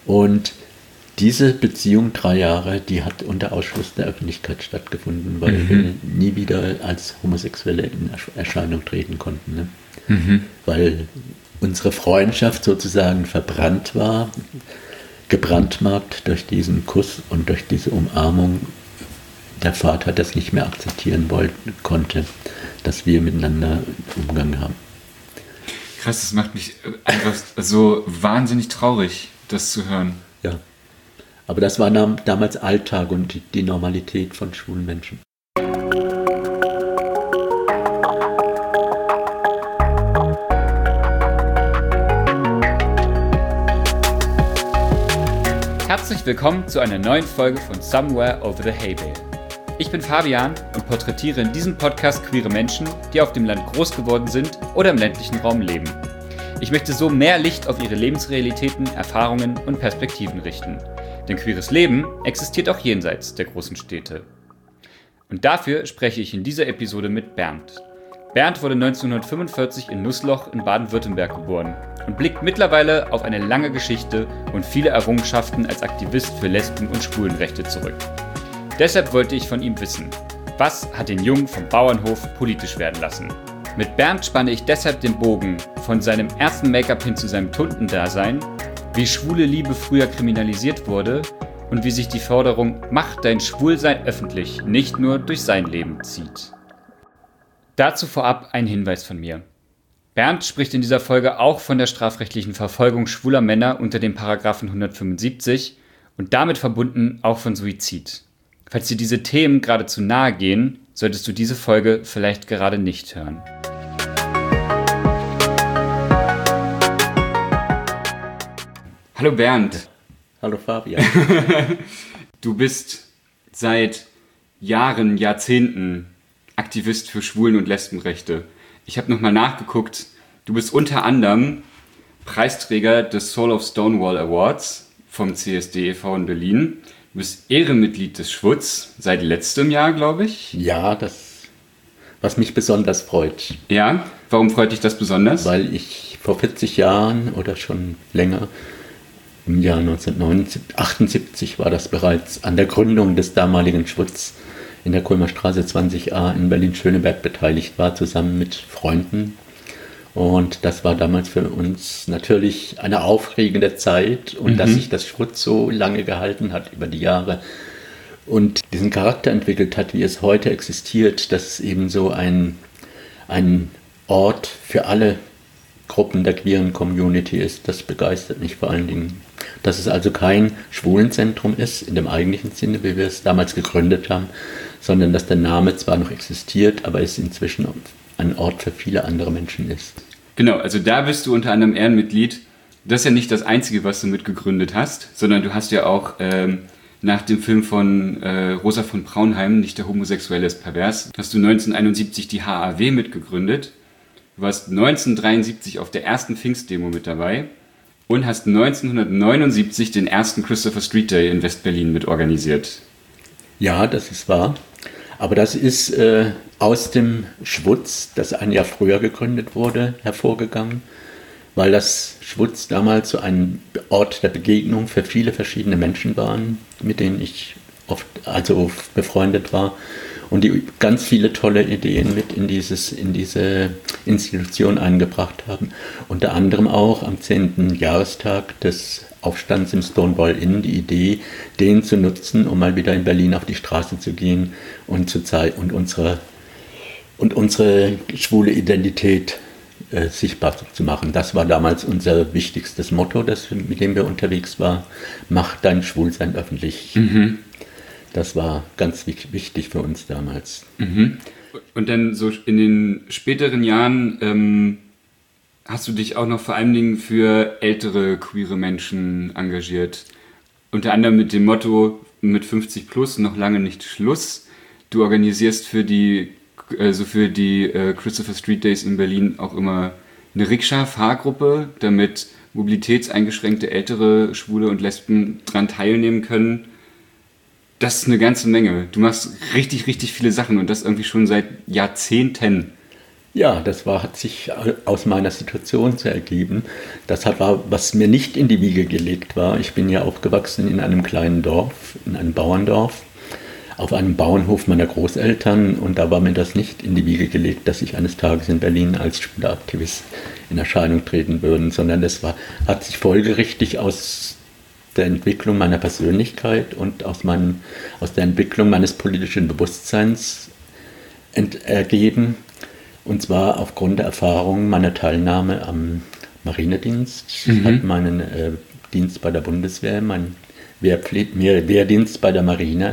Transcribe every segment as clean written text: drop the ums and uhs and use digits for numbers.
Und diese Beziehung 3 Jahre, die hat unter Ausschluss der Öffentlichkeit stattgefunden, weil wir nie wieder als Homosexuelle in Erscheinung treten konnten. Ne? Weil unsere Freundschaft sozusagen verbrannt war, gebrandmarkt durch diesen Kuss und durch diese Umarmung. Der Vater das nicht mehr akzeptieren konnte, dass wir miteinander Umgang haben. Krass, das macht mich einfach so wahnsinnig traurig, das zu hören. Ja, aber das war damals Alltag und die Normalität von schwulen Menschen. Herzlich willkommen zu einer neuen Folge von Somewhere Over the Hay Bale. Ich bin Fabian und porträtiere in diesem Podcast queere Menschen, die auf dem Land groß geworden sind oder im ländlichen Raum leben. Ich möchte so mehr Licht auf ihre Lebensrealitäten, Erfahrungen und Perspektiven richten. Denn queeres Leben existiert auch jenseits der großen Städte. Und dafür spreche ich in dieser Episode mit Bernd. Bernd wurde 1945 in Nussloch in Baden-Württemberg geboren und blickt mittlerweile auf eine lange Geschichte und viele Errungenschaften als Aktivist für Lesben- und Schwulenrechte zurück. Deshalb wollte ich von ihm wissen, was hat den Jungen vom Bauernhof politisch werden lassen? Mit Bernd spanne ich deshalb den Bogen von seinem ersten Make-up hin zu seinem Tuntendasein, wie schwule Liebe früher kriminalisiert wurde und wie sich die Forderung „Mach dein Schwulsein öffentlich" nicht nur durch sein Leben zieht. Dazu vorab ein Hinweis von mir. Bernd spricht in dieser Folge auch von der strafrechtlichen Verfolgung schwuler Männer unter dem Paragraphen 175 und damit verbunden auch von Suizid. Falls dir diese Themen geradezu nahe gehen, solltest du diese Folge vielleicht gerade nicht hören. Hallo Bernd. Hallo Fabian. Du bist seit Jahren, Jahrzehnten Aktivist für Schwulen- und Lesbenrechte. Ich habe nochmal nachgeguckt. Du bist unter anderem Preisträger des Soul of Stonewall Awards vom CSD e.V. in Berlin. Du bist Ehrenmitglied des Schwutz seit letztem Jahr, glaube ich. Ja, was mich besonders freut. Ja, warum freut dich das besonders? Weil ich vor 40 Jahren oder schon länger, im Jahr 1978 war das bereits, an der Gründung des damaligen Schwutz in der Kulmer Straße 20a in Berlin-Schöneberg beteiligt war, zusammen mit Freunden. Und das war damals für uns natürlich eine aufregende Zeit und dass sich das Schwutz so lange gehalten hat über die Jahre und diesen Charakter entwickelt hat, wie es heute existiert, dass es eben so ein Ort für alle Gruppen der queeren Community ist, das begeistert mich vor allen Dingen. Dass es also kein Schwulenzentrum ist, in dem eigentlichen Sinne, wie wir es damals gegründet haben, sondern dass der Name zwar noch existiert, aber es inzwischen ein Ort für viele andere Menschen ist. Genau, also da bist du unter anderem Ehrenmitglied. Das ist ja nicht das Einzige, was du mitgegründet hast, sondern du hast ja auch nach dem Film von Rosa von Braunheim, Nicht der Homosexuelle ist pervers, hast du 1971 die HAW mitgegründet. Du warst 1973 auf der ersten Pfingstdemo mit dabei und hast 1979 den ersten Christopher Street Day in West-Berlin mitorganisiert. Ja, das ist wahr. Aber das ist aus dem Schwutz, das ein Jahr früher gegründet wurde, hervorgegangen, weil das Schwutz damals so ein Ort der Begegnung für viele verschiedene Menschen waren, mit denen ich oft befreundet war und die ganz viele tolle Ideen mit in diese Institution eingebracht haben. Unter anderem auch am 10. Jahrestag des Aufstands im Stonewall Inn die Idee, den zu nutzen, um mal wieder in Berlin auf die Straße zu gehen und zu zeigen und unsere schwule Identität sichtbar zu machen. Das war damals unser wichtigstes Motto, mit dem wir unterwegs waren. Mach dein Schwulsein öffentlich. Das war ganz wichtig für uns damals. Und dann so in den späteren Jahren hast du dich auch noch vor allen Dingen für ältere queere Menschen engagiert. Unter anderem mit dem Motto, mit 50 plus noch lange nicht Schluss. Du organisierst für die Christopher Street Days in Berlin auch immer eine Rikscha-Fahrgruppe, damit mobilitätseingeschränkte ältere Schwule und Lesben dran teilnehmen können. Das ist eine ganze Menge. Du machst richtig, richtig viele Sachen und das irgendwie schon seit Jahrzehnten. Ja, hat sich aus meiner Situation so ergeben. War, was mir nicht in die Wiege gelegt war. Ich bin ja aufgewachsen in einem kleinen Dorf, in einem Bauerndorf, auf einem Bauernhof meiner Großeltern. Und da war mir das nicht in die Wiege gelegt, dass ich eines Tages in Berlin als schwuler Aktivist in Erscheinung treten würde, sondern hat sich folgerichtig aus der Entwicklung meiner Persönlichkeit und aus der Entwicklung meines politischen Bewusstseins ergeben. Und zwar aufgrund der Erfahrung meiner Teilnahme am Marinedienst. Ich habe meinen Dienst bei der Bundeswehr, meinen Wehrdienst bei der Marine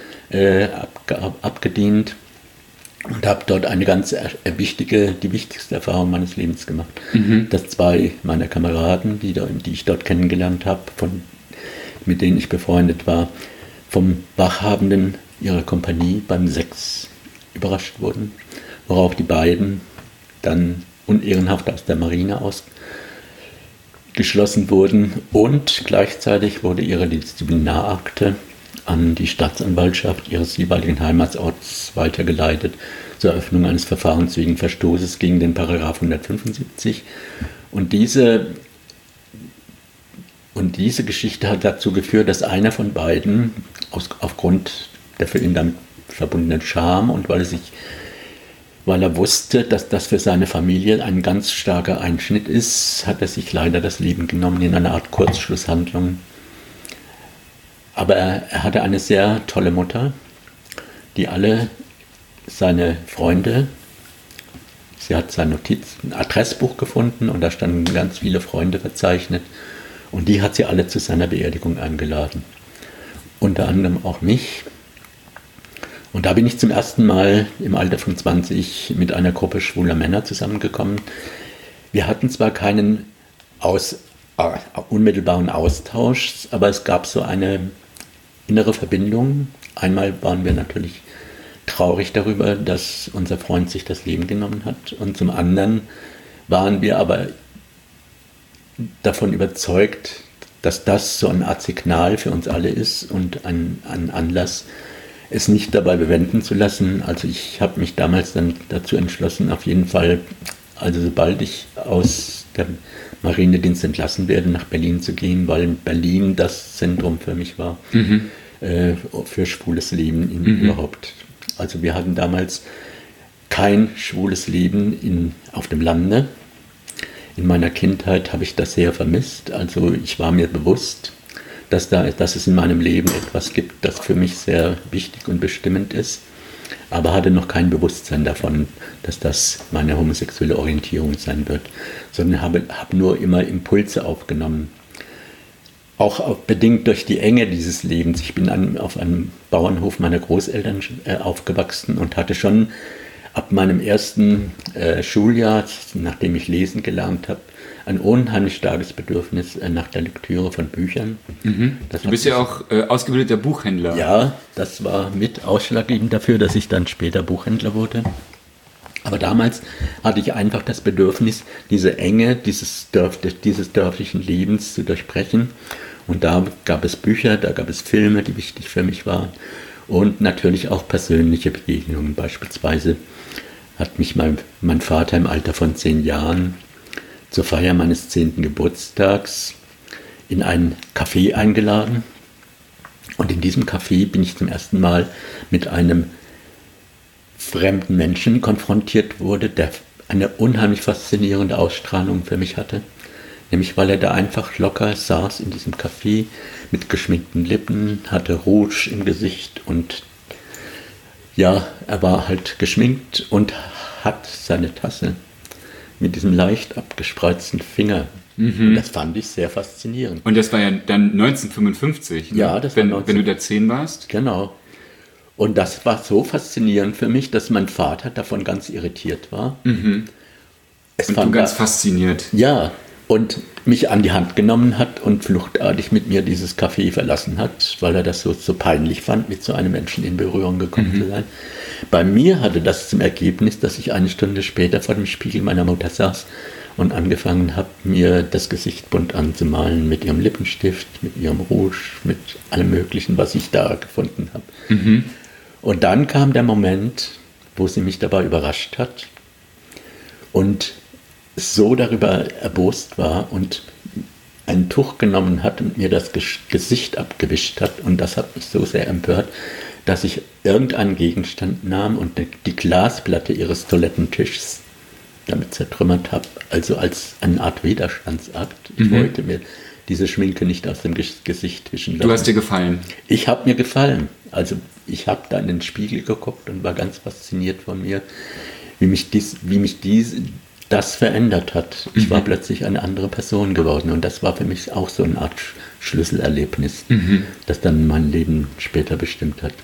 abgedient und habe dort eine ganz die wichtigste Erfahrung meines Lebens gemacht. Dass zwei meiner Kameraden, die ich dort kennengelernt habe, mit denen ich befreundet war, vom Wachhabenden ihrer Kompanie beim Sex überrascht wurden, worauf die beiden dann unehrenhaft aus der Marine ausgeschlossen wurden und gleichzeitig wurde ihre Disziplinarakte an die Staatsanwaltschaft ihres jeweiligen Heimatsorts weitergeleitet zur Eröffnung eines Verfahrens wegen Verstoßes gegen den Paragraph 175. Und diese Geschichte hat dazu geführt, dass einer von beiden aufgrund der für ihn damit verbundenen Scham und weil er wusste, dass das für seine Familie ein ganz starker Einschnitt ist, hat er sich leider das Leben genommen in einer Art Kurzschlusshandlung. Aber er hatte eine sehr tolle Mutter, die alle seine Freunde, sie hat sein ein Adressbuch gefunden und da standen ganz viele Freunde verzeichnet und die hat sie alle zu seiner Beerdigung eingeladen. Unter anderem auch mich. Und da bin ich zum ersten Mal im Alter von 20 mit einer Gruppe schwuler Männer zusammengekommen. Wir hatten zwar keinen unmittelbaren Austausch, aber es gab so eine innere Verbindung. Einmal waren wir natürlich traurig darüber, dass unser Freund sich das Leben genommen hat. Und zum anderen waren wir aber davon überzeugt, dass das so eine Art Signal für uns alle ist und ein Anlass, es nicht dabei bewenden zu lassen. Also ich habe mich damals dann dazu entschlossen, auf jeden Fall, also sobald ich aus dem Marinedienst entlassen werde, nach Berlin zu gehen, weil Berlin das Zentrum für mich war, für schwules Leben überhaupt. Also wir hatten damals kein schwules Leben auf dem Lande. In meiner Kindheit habe ich das sehr vermisst. Also ich war mir bewusst, dass es in meinem Leben etwas gibt, das für mich sehr wichtig und bestimmend ist, aber hatte noch kein Bewusstsein davon, dass das meine homosexuelle Orientierung sein wird, sondern habe nur immer Impulse aufgenommen. Auch bedingt durch die Enge dieses Lebens. Ich bin auf einem Bauernhof meiner Großeltern aufgewachsen und hatte schon ab meinem ersten Schuljahr, nachdem ich lesen gelernt habe, ein unheimlich starkes Bedürfnis nach der Lektüre von Büchern. Du bist ja auch ausgebildeter Buchhändler. Ja, das war mit ausschlaggebend dafür, dass ich dann später Buchhändler wurde. Aber damals hatte ich einfach das Bedürfnis, diese Enge dieses dörflichen Lebens zu durchbrechen. Und da gab es Bücher, da gab es Filme, die wichtig für mich waren. Und natürlich auch persönliche Begegnungen. Beispielsweise hat mich mein Vater im Alter von 10 Jahren zur Feier meines 10. Geburtstags in ein Café eingeladen. Und in diesem Café bin ich zum ersten Mal mit einem fremden Menschen konfrontiert wurde, der eine unheimlich faszinierende Ausstrahlung für mich hatte. Nämlich weil er da einfach locker saß in diesem Café mit geschminkten Lippen, hatte Rouge im Gesicht und ja, er war halt geschminkt und hat seine Tasse mit diesem leicht abgespreizten Finger. Und das fand ich sehr faszinierend. Und das war ja dann 1955, ne? Ja, das war wenn du da 10 warst? Genau. Und das war so faszinierend für mich, dass mein Vater davon ganz irritiert war. Und du ganz fasziniert. Ja, und mich an die Hand genommen hat und fluchtartig mit mir dieses Café verlassen hat, weil er das so peinlich fand, mit so einem Menschen in Berührung gekommen zu sein. Bei mir hatte das zum Ergebnis, dass ich eine Stunde später vor dem Spiegel meiner Mutter saß und angefangen habe, mir das Gesicht bunt anzumalen mit ihrem Lippenstift, mit ihrem Rouge, mit allem Möglichen, was ich da gefunden habe. Und dann kam der Moment, wo sie mich dabei überrascht hat. und so darüber erbost war und ein Tuch genommen hat und mir das Gesicht abgewischt hat. Und das hat mich so sehr empört, dass ich irgendeinen Gegenstand nahm und die Glasplatte ihres Toilettentischs damit zertrümmert habe, also als eine Art Widerstandsakt. Ich wollte mir diese Schminke nicht aus dem Gesicht wischen lassen. Du hast dir gefallen? Ich habe mir gefallen. Also ich habe da in den Spiegel geguckt und war ganz fasziniert von mir, wie mich das verändert hat. Ich war plötzlich eine andere Person geworden und das war für mich auch so eine Art Schlüsselerlebnis, das dann mein Leben später bestimmt hat.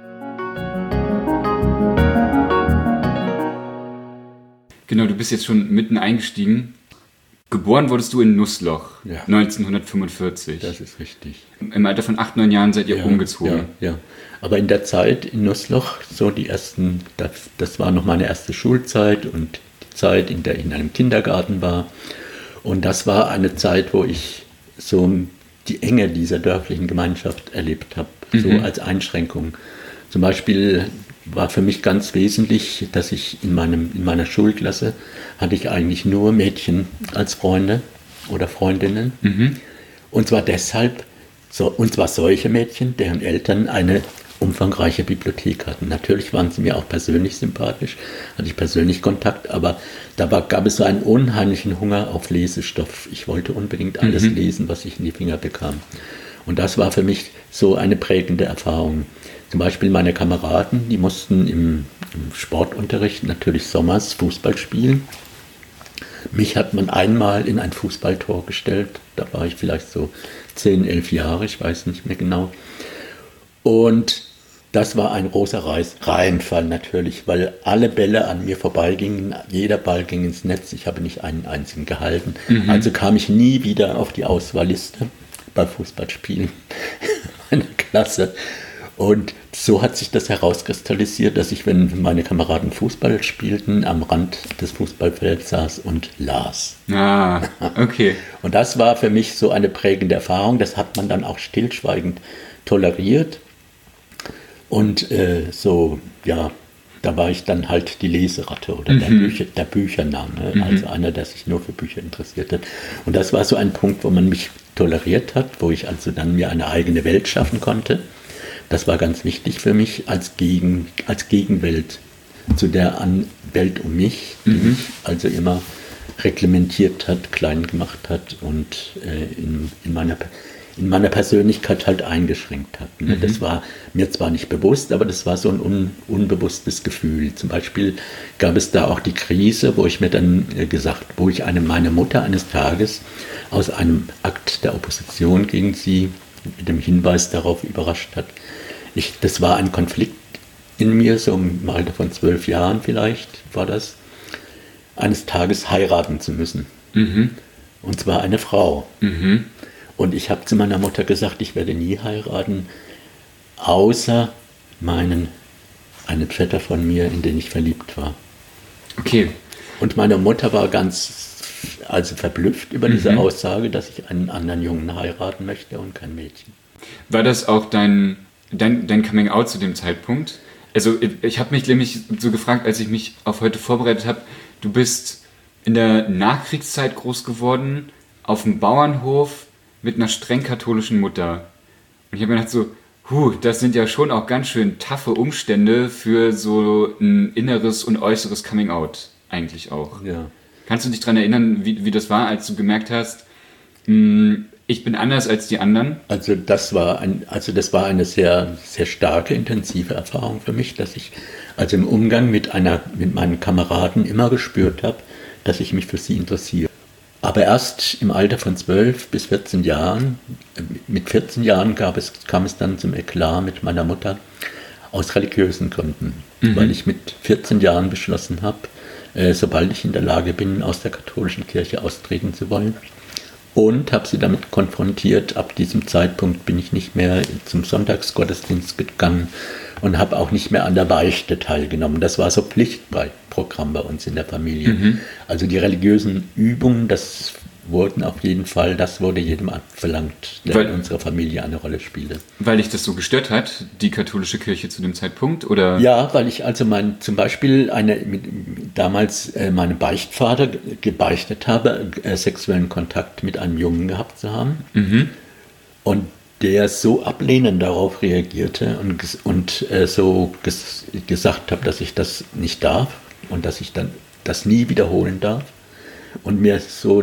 Genau, du bist jetzt schon mitten eingestiegen. Geboren wurdest du in Nussloch, 1945. Das ist richtig. Im Alter von 8, 9 Jahren seid ihr umgezogen. Ja. Aber in der Zeit in Nussloch, so die ersten, das war noch meine erste Schulzeit und die Zeit, in der ich in einem Kindergarten war. Und das war eine Zeit, wo ich so die Enge dieser dörflichen Gemeinschaft erlebt habe, so als Einschränkung. Zum Beispiel war für mich ganz wesentlich, dass ich in meiner Schulklasse hatte ich eigentlich nur Mädchen als Freunde oder Freundinnen. Und zwar deshalb, und zwar solche Mädchen, deren Eltern eine umfangreiche Bibliothek hatten. Natürlich waren sie mir auch persönlich sympathisch, hatte ich persönlich Kontakt, aber gab es so einen unheimlichen Hunger auf Lesestoff. Ich wollte unbedingt alles lesen, was ich in die Finger bekam. Und das war für mich so eine prägende Erfahrung. Zum Beispiel meine Kameraden, die mussten im Sportunterricht natürlich sommers Fußball spielen. Mich hat man einmal in ein Fußballtor gestellt, da war ich vielleicht so 10, 11 Jahre, ich weiß nicht mehr genau. Und das war ein großer Reinfall natürlich, weil alle Bälle an mir vorbeigingen, jeder Ball ging ins Netz, ich habe nicht einen einzigen gehalten. Also kam ich nie wieder auf die Auswahlliste bei Fußballspielen meiner Klasse. Und so hat sich das herauskristallisiert, dass ich, wenn meine Kameraden Fußball spielten, am Rand des Fußballfelds saß und las. Ah, okay. Und das war für mich so eine prägende Erfahrung. Das hat man dann auch stillschweigend toleriert. Und da war ich dann halt die Leseratte oder der Büchernah, also einer, der sich nur für Bücher interessiert hat. Und das war so ein Punkt, wo man mich toleriert hat, wo ich also dann mir eine eigene Welt schaffen konnte. Das war ganz wichtig für mich als Gegenwelt zu der Welt um mich, die mich also immer reglementiert hat, klein gemacht hat und in meiner Persönlichkeit halt eingeschränkt hat. Das war mir zwar nicht bewusst, aber das war so ein unbewusstes Gefühl. Zum Beispiel gab es da auch die Krise, wo ich mir dann meine Mutter eines Tages aus einem Akt der Opposition gegen sie mit dem Hinweis darauf überrascht hat. Das war ein Konflikt in mir, so im Alter von 12 Jahren vielleicht war das, eines Tages heiraten zu müssen. Und zwar eine Frau. Und ich habe zu meiner Mutter gesagt, ich werde nie heiraten, außer einen Vetter von mir, in den ich verliebt war. Okay. Und meine Mutter war ganz verblüfft über diese Aussage, dass ich einen anderen Jungen heiraten möchte und kein Mädchen. War das auch dein Coming-out zu dem Zeitpunkt? Also ich habe mich nämlich so gefragt, als ich mich auf heute vorbereitet habe, du bist in der Nachkriegszeit groß geworden, auf dem Bauernhof mit einer streng katholischen Mutter. Und ich habe mir gedacht so, das sind ja schon auch ganz schön taffe Umstände für so ein inneres und äußeres Coming-out eigentlich auch. Ja. Kannst du dich daran erinnern, wie das war, als du gemerkt hast, ich bin anders als die anderen? Also das war eine sehr, sehr starke, intensive Erfahrung für mich, dass ich also im Umgang mit meinen Kameraden immer gespürt habe, dass ich mich für sie interessiere. Aber erst im Alter von 12 bis 14 Jahren, mit 14 Jahren kam es dann zum Eklat mit meiner Mutter aus religiösen Gründen, weil ich mit 14 Jahren beschlossen habe, sobald ich in der Lage bin, aus der katholischen Kirche austreten zu wollen. Und habe sie damit konfrontiert. Ab diesem Zeitpunkt bin ich nicht mehr zum Sonntagsgottesdienst gegangen und habe auch nicht mehr an der Beichte teilgenommen. Das war so Pflichtprogramm bei uns in der Familie. Also die religiösen Übungen, das wurden auf jeden Fall, das wurde jedem abverlangt, der in unserer Familie eine Rolle spielte. Weil dich das so gestört hat, die katholische Kirche zu dem Zeitpunkt, oder? Ja, weil ich also zum Beispiel damals meinem Beichtvater gebeichtet habe, sexuellen Kontakt mit einem Jungen gehabt zu haben. Mhm. Und der so ablehnend darauf reagierte und so gesagt hat, dass ich das nicht darf und dass ich dann das nie wiederholen darf. Und mir so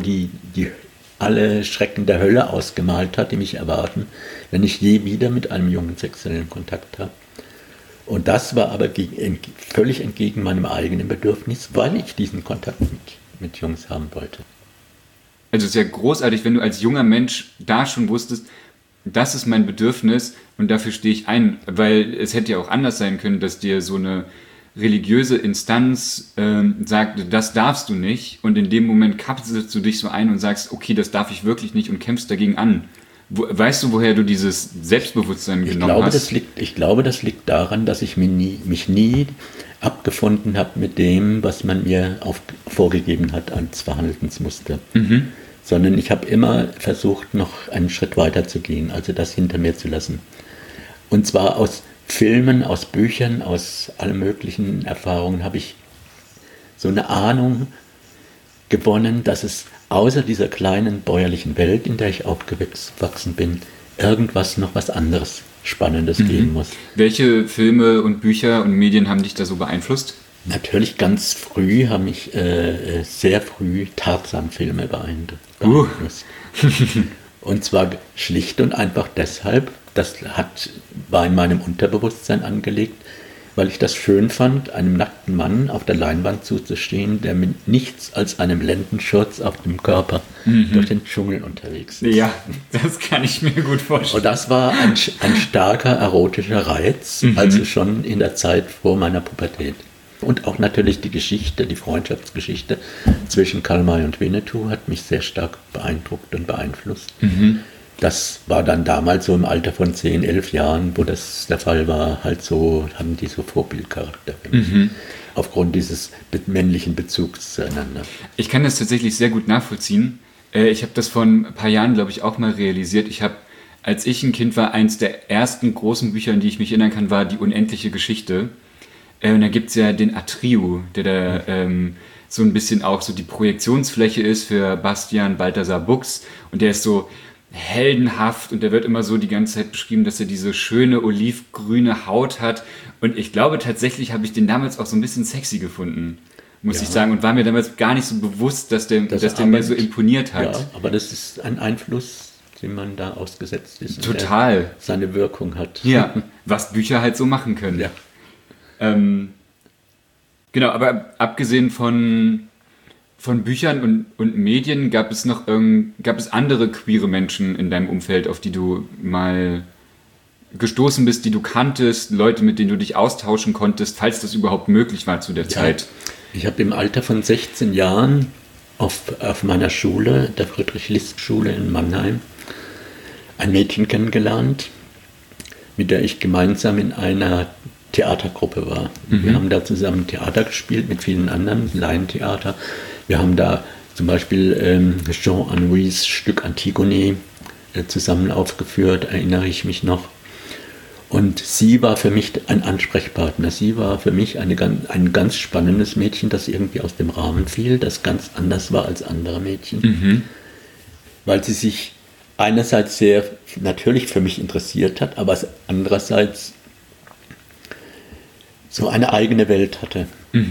alle Schrecken der Hölle ausgemalt hat, die mich erwarten, wenn ich je wieder mit einem Jungen sexuellen Kontakt habe. Und das war aber völlig entgegen meinem eigenen Bedürfnis, weil ich diesen Kontakt mit Jungs haben wollte. Also sehr großartig, wenn du als junger Mensch da schon wusstest, das ist mein Bedürfnis und dafür stehe ich ein, weil es hätte ja auch anders sein können, dass dir so eine religiöse Instanz sagt, das darfst du nicht, und in dem Moment kapselst du dich so ein und sagst, okay, das darf ich wirklich nicht, und kämpfst dagegen an. Weißt du, woher du dieses Selbstbewusstsein genommen hast? Ich glaube, das liegt daran, dass ich mich nie abgefunden habe mit dem, was man mir vorgegeben hat als Verhaltensmuster. Mhm. Sondern ich habe immer versucht, noch einen Schritt weiter zu gehen, also das hinter mir zu lassen. Und zwar aus Filmen, aus Büchern, aus allen möglichen Erfahrungen habe ich so eine Ahnung gewonnen, dass es außer dieser kleinen bäuerlichen Welt, in der ich aufgewachsen bin, irgendwas noch was anderes Spannendes geben muss. Welche Filme und Bücher und Medien haben dich da so beeinflusst? Natürlich ganz früh haben mich sehr früh Tarzan-Filme beeinflusst. Und zwar schlicht und einfach deshalb, war in meinem Unterbewusstsein angelegt, weil ich das schön fand, einem nackten Mann auf der Leinwand zuzustehen, der mit nichts als einem Lendenschurz auf dem Körper durch den Dschungel unterwegs ist. Ja, das kann ich mir gut vorstellen. Und das war ein starker erotischer Reiz, also schon in der Zeit vor meiner Pubertät. Und auch natürlich die Freundschaftsgeschichte zwischen Karl May und Winnetou hat mich sehr stark beeindruckt und beeinflusst. Mhm. Das war dann damals so im Alter von 10, 11 Jahren, wo das der Fall war, halt so, haben die so Vorbildcharakter für mich. Aufgrund dieses männlichen Bezugs zueinander. Ich kann das tatsächlich sehr gut nachvollziehen. Ich habe das vor ein paar Jahren, glaube ich, auch mal realisiert. Als ich ein Kind war, eins der ersten großen Bücher, an die ich mich erinnern kann, war Die unendliche Geschichte. Und da gibt es ja den Atriu, der da so ein bisschen auch so die Projektionsfläche ist für Bastian Balthasar Buchs. Und der ist so heldenhaft und der wird immer so die ganze Zeit beschrieben, dass er diese schöne olivgrüne Haut hat. Und ich glaube, tatsächlich habe ich den damals auch so ein bisschen sexy gefunden, muss ich sagen. Und war mir damals gar nicht so bewusst, dass der mir so imponiert hat. Ja, aber das ist ein Einfluss, dem man da ausgesetzt ist. Total. Der seine Wirkung hat. Ja, was Bücher halt so machen können. Ja. Genau, aber abgesehen von Büchern und Medien gab es andere queere Menschen in deinem Umfeld, auf die du mal gestoßen bist, die du kanntest, Leute, mit denen du dich austauschen konntest, falls das überhaupt möglich war zu der Zeit? Ich habe im Alter von 16 Jahren auf meiner Schule, der Friedrich-List-Schule in Mannheim, ein Mädchen kennengelernt, mit der ich gemeinsam in einer Theatergruppe war. Wir haben da zusammen Theater gespielt mit vielen anderen, Laientheater. Wir haben da zum Beispiel Jean Anouilhs Stück Antigone zusammen aufgeführt, erinnere ich mich noch. Und sie war für mich ein Ansprechpartner. Sie war für mich ein ganz spannendes Mädchen, das irgendwie aus dem Rahmen fiel, das ganz anders war als andere Mädchen. Weil sie sich einerseits sehr natürlich für mich interessiert hat, aber andererseits so eine eigene Welt hatte.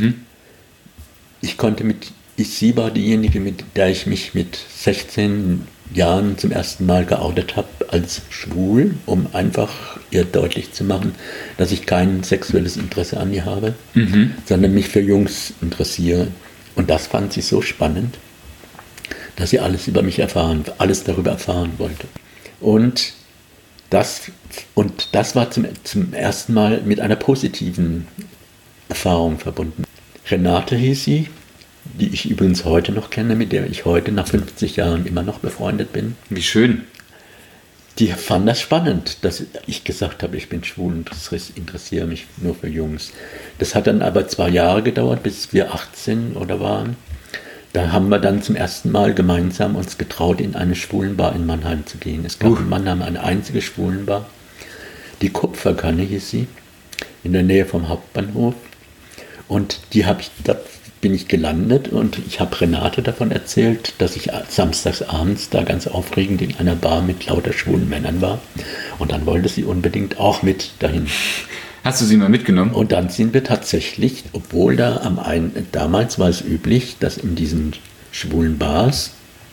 Sie war diejenige, mit der ich mich mit 16 Jahren zum ersten Mal geoutet habe als schwul, um einfach ihr deutlich zu machen, dass ich kein sexuelles Interesse an ihr habe, sondern mich für Jungs interessiere. Und das fand sie so spannend, dass sie alles darüber erfahren wollte. Und das war zum ersten Mal mit einer positiven Erfahrung verbunden. Renate hieß sie, die ich übrigens heute noch kenne, mit der ich heute nach 50 Jahren immer noch befreundet bin. Wie schön. Die fand das spannend, dass ich gesagt habe, ich bin schwul und interessiere mich nur für Jungs. Das hat dann aber 2 Jahre gedauert, bis wir 18 oder waren. Da haben wir dann zum ersten Mal gemeinsam uns getraut, in eine Schwulenbar in Mannheim zu gehen. Es gab in Mannheim eine einzige Schwulenbar. Die Kupferkanne hieß sie, in der Nähe vom Hauptbahnhof. Und da bin ich gelandet und ich habe Renate davon erzählt, dass ich samstags abends da ganz aufregend in einer Bar mit lauter schwulen Männern war. Und dann wollte sie unbedingt auch mit dahin. Hast du sie mal mitgenommen? Und dann sind wir tatsächlich, obwohl damals war es üblich, dass in diesen schwulen Bars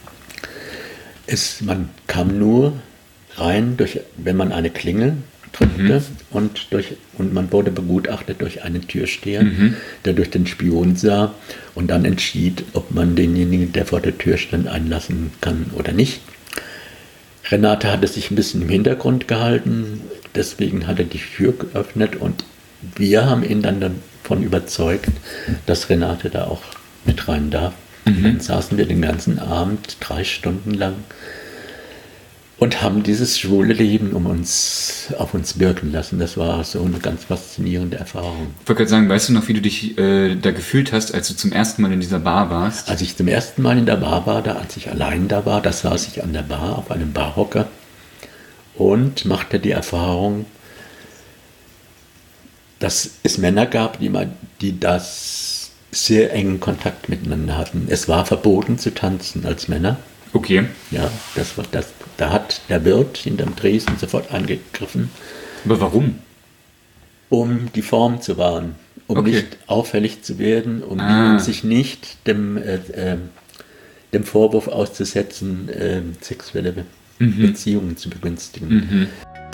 man kam nur rein, wenn man eine Klingel drückte und man wurde begutachtet durch einen Türsteher, der durch den Spion sah und dann entschied, ob man denjenigen, der vor der Tür stand, einlassen kann oder nicht. Renate hatte sich ein bisschen im Hintergrund gehalten, deswegen hat er die Tür geöffnet und wir haben ihn dann davon überzeugt, dass Renate da auch mit rein darf. Dann saßen wir den ganzen Abend 3 Stunden lang und haben dieses schwule Leben auf uns wirken lassen. Das war so eine ganz faszinierende Erfahrung. Ich wollte gerade sagen, weißt du noch, wie du dich da gefühlt hast, als du zum ersten Mal in dieser Bar warst? Als ich zum ersten Mal in der Bar war, als ich allein da war, da saß ich an der Bar auf einem Barhocker und machte die Erfahrung, dass es Männer gab, die das sehr engen Kontakt miteinander hatten. Es war verboten zu tanzen als Männer. Okay. Ja, da hat der Wirt hinterm Tresen sofort angegriffen. Aber warum? Um die Form zu wahren, nicht auffällig zu werden, um sich nicht dem Vorwurf auszusetzen, sexuelle Beziehungen zu begünstigen.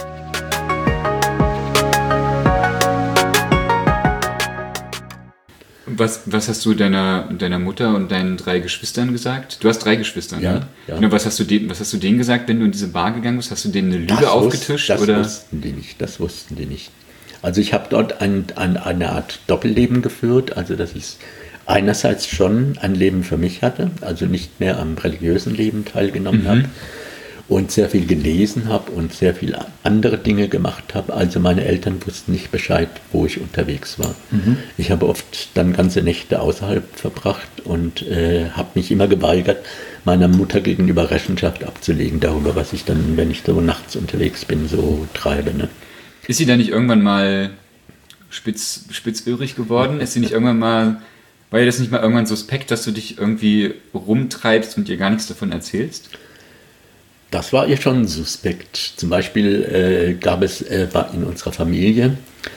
Was hast du deiner Mutter und deinen 3 Geschwistern gesagt? Du hast 3 Geschwister, ja, ne? Ja. Genau, was hast du denen gesagt, wenn du in diese Bar gegangen bist? Hast du denen eine Lüge aufgetischt? Das wussten die nicht. Also ich habe dort eine Art Doppelleben geführt, also dass ich einerseits schon ein Leben für mich hatte, also nicht mehr am religiösen Leben teilgenommen habe und sehr viel gelesen habe und sehr viele andere Dinge gemacht habe. Also meine Eltern wussten nicht Bescheid, wo ich unterwegs war. Ich habe oft dann ganze Nächte außerhalb verbracht und habe mich immer geweigert, meiner Mutter gegenüber Rechenschaft abzulegen darüber, was ich dann, wenn ich so nachts unterwegs bin, so treibe. Ne? Ist sie dann nicht irgendwann mal spitzöhrig geworden? Ist sie nicht irgendwann mal, war ihr das nicht mal irgendwann suspekt, dass du dich irgendwie rumtreibst und ihr gar nichts davon erzählst? Das war ihr schon suspekt. Zum Beispiel war in unserer Familie,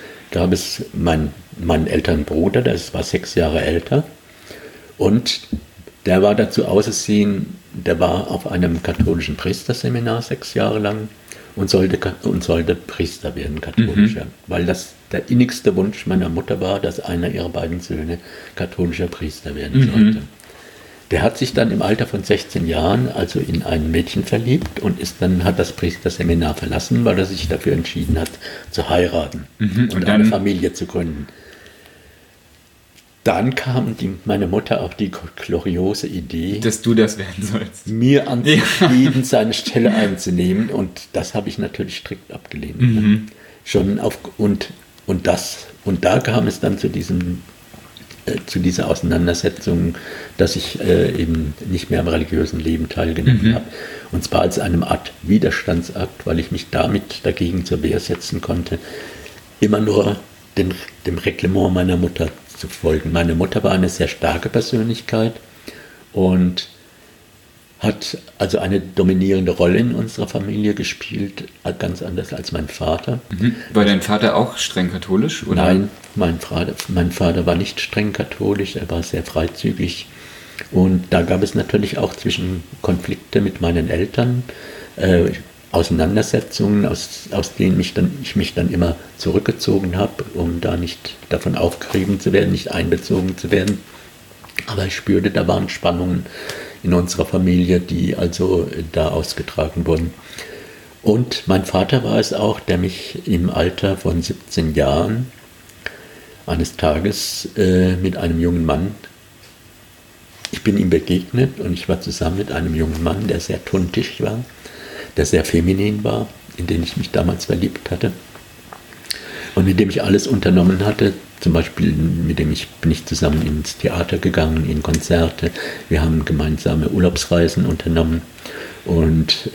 meinen älteren Bruder, der war 6 Jahre älter und der war dazu ausersehen, der war auf einem katholischen Priesterseminar 6 Jahre lang und sollte Priester werden, katholischer, weil das der innigste Wunsch meiner Mutter war, dass einer ihrer beiden Söhne katholischer Priester werden sollte. Der hat sich dann im Alter von 16 Jahren also in ein Mädchen verliebt und hat das Priesterseminar verlassen, weil er sich dafür entschieden hat, zu heiraten und eine Familie zu gründen. Dann kam meine Mutter auf die gloriose Idee, dass du das werden sollst. Mir anzubieten, seine Stelle einzunehmen, und das habe ich natürlich strikt abgelehnt. Ne? Und da kam es dann zu dieser Auseinandersetzung, dass ich eben nicht mehr am religiösen Leben teilgenommen habe. Und zwar als einem Art Widerstandsakt, weil ich mich damit dagegen zur Wehr setzen konnte, immer nur dem Reglement meiner Mutter zu folgen. Meine Mutter war eine sehr starke Persönlichkeit und hat also eine dominierende Rolle in unserer Familie gespielt, ganz anders als mein Vater. War dein Vater auch streng katholisch? Oder? Nein, mein Vater war nicht streng katholisch, er war sehr freizügig. Und da gab es natürlich auch Konflikte mit meinen Eltern, Auseinandersetzungen, aus denen ich mich dann immer zurückgezogen habe, um da nicht davon aufgerieben zu werden, nicht einbezogen zu werden. Aber ich spürte, da waren Spannungen in unserer Familie, die also da ausgetragen wurden. Und mein Vater war es auch, der mich im Alter von 17 Jahren eines Tages mit einem jungen Mann, ich bin ihm begegnet und ich war zusammen mit einem jungen Mann, der sehr tuntig war, der sehr feminin war, in den ich mich damals verliebt hatte und mit dem ich alles unternommen hatte, zum Beispiel bin ich zusammen ins Theater gegangen, in Konzerte. Wir haben gemeinsame Urlaubsreisen unternommen und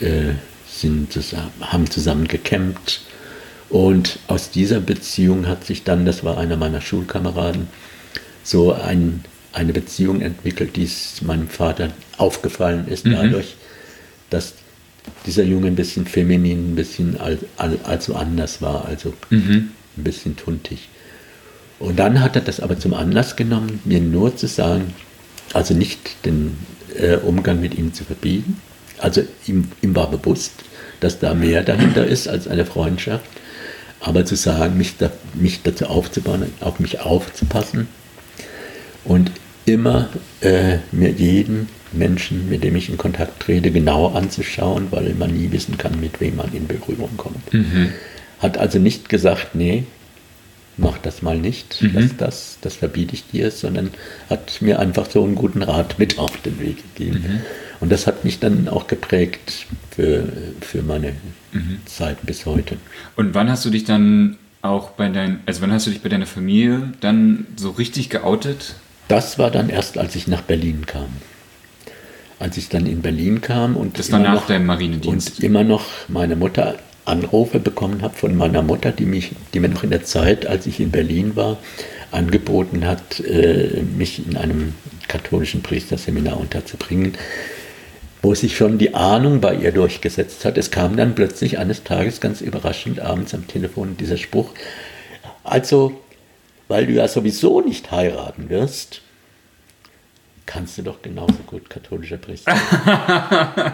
haben zusammen gecampt. Und aus dieser Beziehung hat sich dann, das war einer meiner Schulkameraden, so eine Beziehung entwickelt, die meinem Vater aufgefallen ist, dadurch, dass dieser Junge ein bisschen feminin, ein bisschen also anders war, also ein bisschen tuntig. Und dann hat er das aber zum Anlass genommen, mir nur zu sagen, also nicht den Umgang mit ihm zu verbieten. Also ihm war bewusst, dass da mehr dahinter ist als eine Freundschaft. Aber zu sagen, mich dazu aufzubauen, auf mich aufzupassen und immer mir jeden Menschen, mit dem ich in Kontakt trete, genau anzuschauen, weil man nie wissen kann, mit wem man in Berührung kommt. Hat also nicht gesagt, nee, mach das mal nicht, das verbiete ich dir, sondern hat mir einfach so einen guten Rat mit auf den Weg gegeben. Und das hat mich dann auch geprägt für meine Zeit bis heute. Und wann hast du dich dann auch wann hast du dich bei deiner Familie dann so richtig geoutet? Das war dann erst, als ich nach Berlin kam. Als ich dann in Berlin kam und das war nach deinem Marinedienst. Und immer noch meine Mutter Anrufe bekommen habe von meiner Mutter, die mir noch in der Zeit, als ich in Berlin war, angeboten hat, mich in einem katholischen Priesterseminar unterzubringen, wo sich schon die Ahnung bei ihr durchgesetzt hat. Es kam dann plötzlich eines Tages ganz überraschend abends am Telefon dieser Spruch, also, weil du ja sowieso nicht heiraten wirst, kannst du doch genauso gut katholischer Priester sein.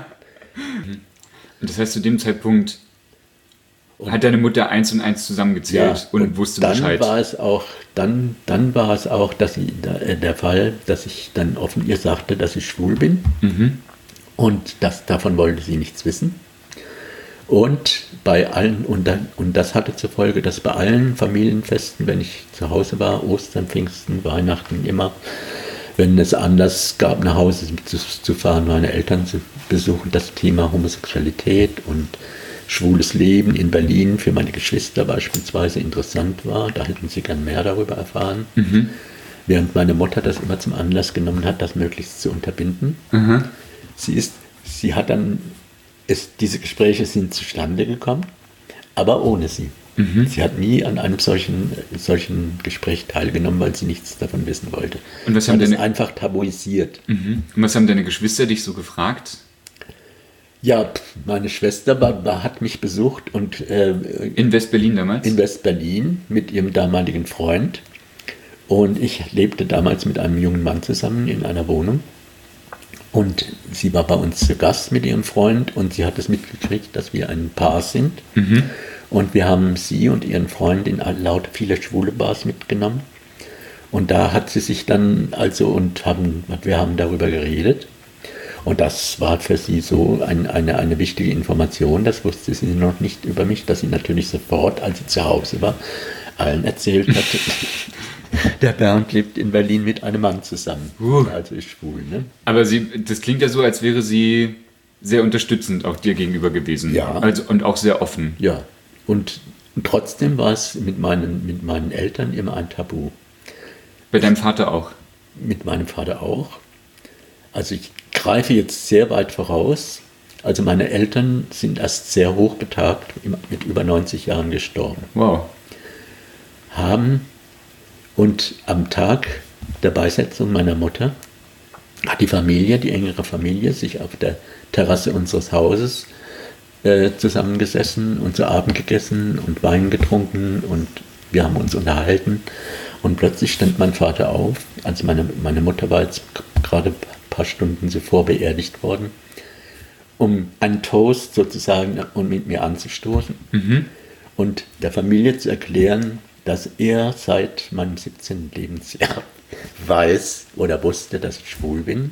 Und das heißt, zu dem Zeitpunkt hat deine Mutter 1 und 1 zusammengezählt und wusste Bescheid. Dann war es auch, der Fall, dass ich dann offen ihr sagte, dass ich schwul bin. Und davon wollte sie nichts wissen. Und bei allen, und das hatte zur Folge, dass bei allen Familienfesten, wenn ich zu Hause war, Ostern, Pfingsten, Weihnachten, immer, wenn es Anlass gab, nach Hause zu fahren, meine Eltern zu besuchen, das Thema Homosexualität und schwules Leben in Berlin für meine Geschwister beispielsweise interessant war. Da hätten sie gern mehr darüber erfahren. Während meine Mutter das immer zum Anlass genommen hat, das möglichst zu unterbinden. Sie hat dann, diese Gespräche sind zustande gekommen, aber ohne sie. Sie hat nie an einem solchen Gespräch teilgenommen, weil sie nichts davon wissen wollte. Und was haben das einfach tabuisiert. Und was haben deine Geschwister dich so gefragt? Ja, meine Schwester hat mich besucht und in West-Berlin damals? In West-Berlin mit ihrem damaligen Freund. Und ich lebte damals mit einem jungen Mann zusammen in einer Wohnung. Und sie war bei uns zu Gast mit ihrem Freund und sie hat es mitgekriegt, dass wir ein Paar sind. Und wir haben sie und ihren Freund in viele schwule Bars mitgenommen. Und da hat sie sich dann wir haben darüber geredet. Und das war für sie so eine wichtige Information. Das wusste sie noch nicht über mich, dass sie natürlich sofort, als sie zu Hause war, allen erzählt hat, der Bernd lebt in Berlin mit einem Mann zusammen. Also ist schwul. Ne? Aber das klingt ja so, als wäre sie sehr unterstützend auch dir gegenüber gewesen. Ja. Und auch sehr offen. Ja. Und trotzdem war es mit meinen Eltern immer ein Tabu. Bei deinem Vater auch? Mit meinem Vater auch. Also ich greife jetzt sehr weit voraus. Also meine Eltern sind erst sehr hochbetagt, mit über 90 Jahren gestorben. Wow. Und am Tag der Beisetzung meiner Mutter hat die engere Familie, sich auf der Terrasse unseres Hauses zusammengesessen und zu Abend gegessen und Wein getrunken und wir haben uns unterhalten. Und plötzlich stand mein Vater auf, also meine Mutter war jetzt gerade ein paar Stunden zuvor beerdigt worden, um einen Toast sozusagen und mit mir anzustoßen und der Familie zu erklären, dass er seit meinem 17. Lebensjahr weiß oder wusste, dass ich schwul bin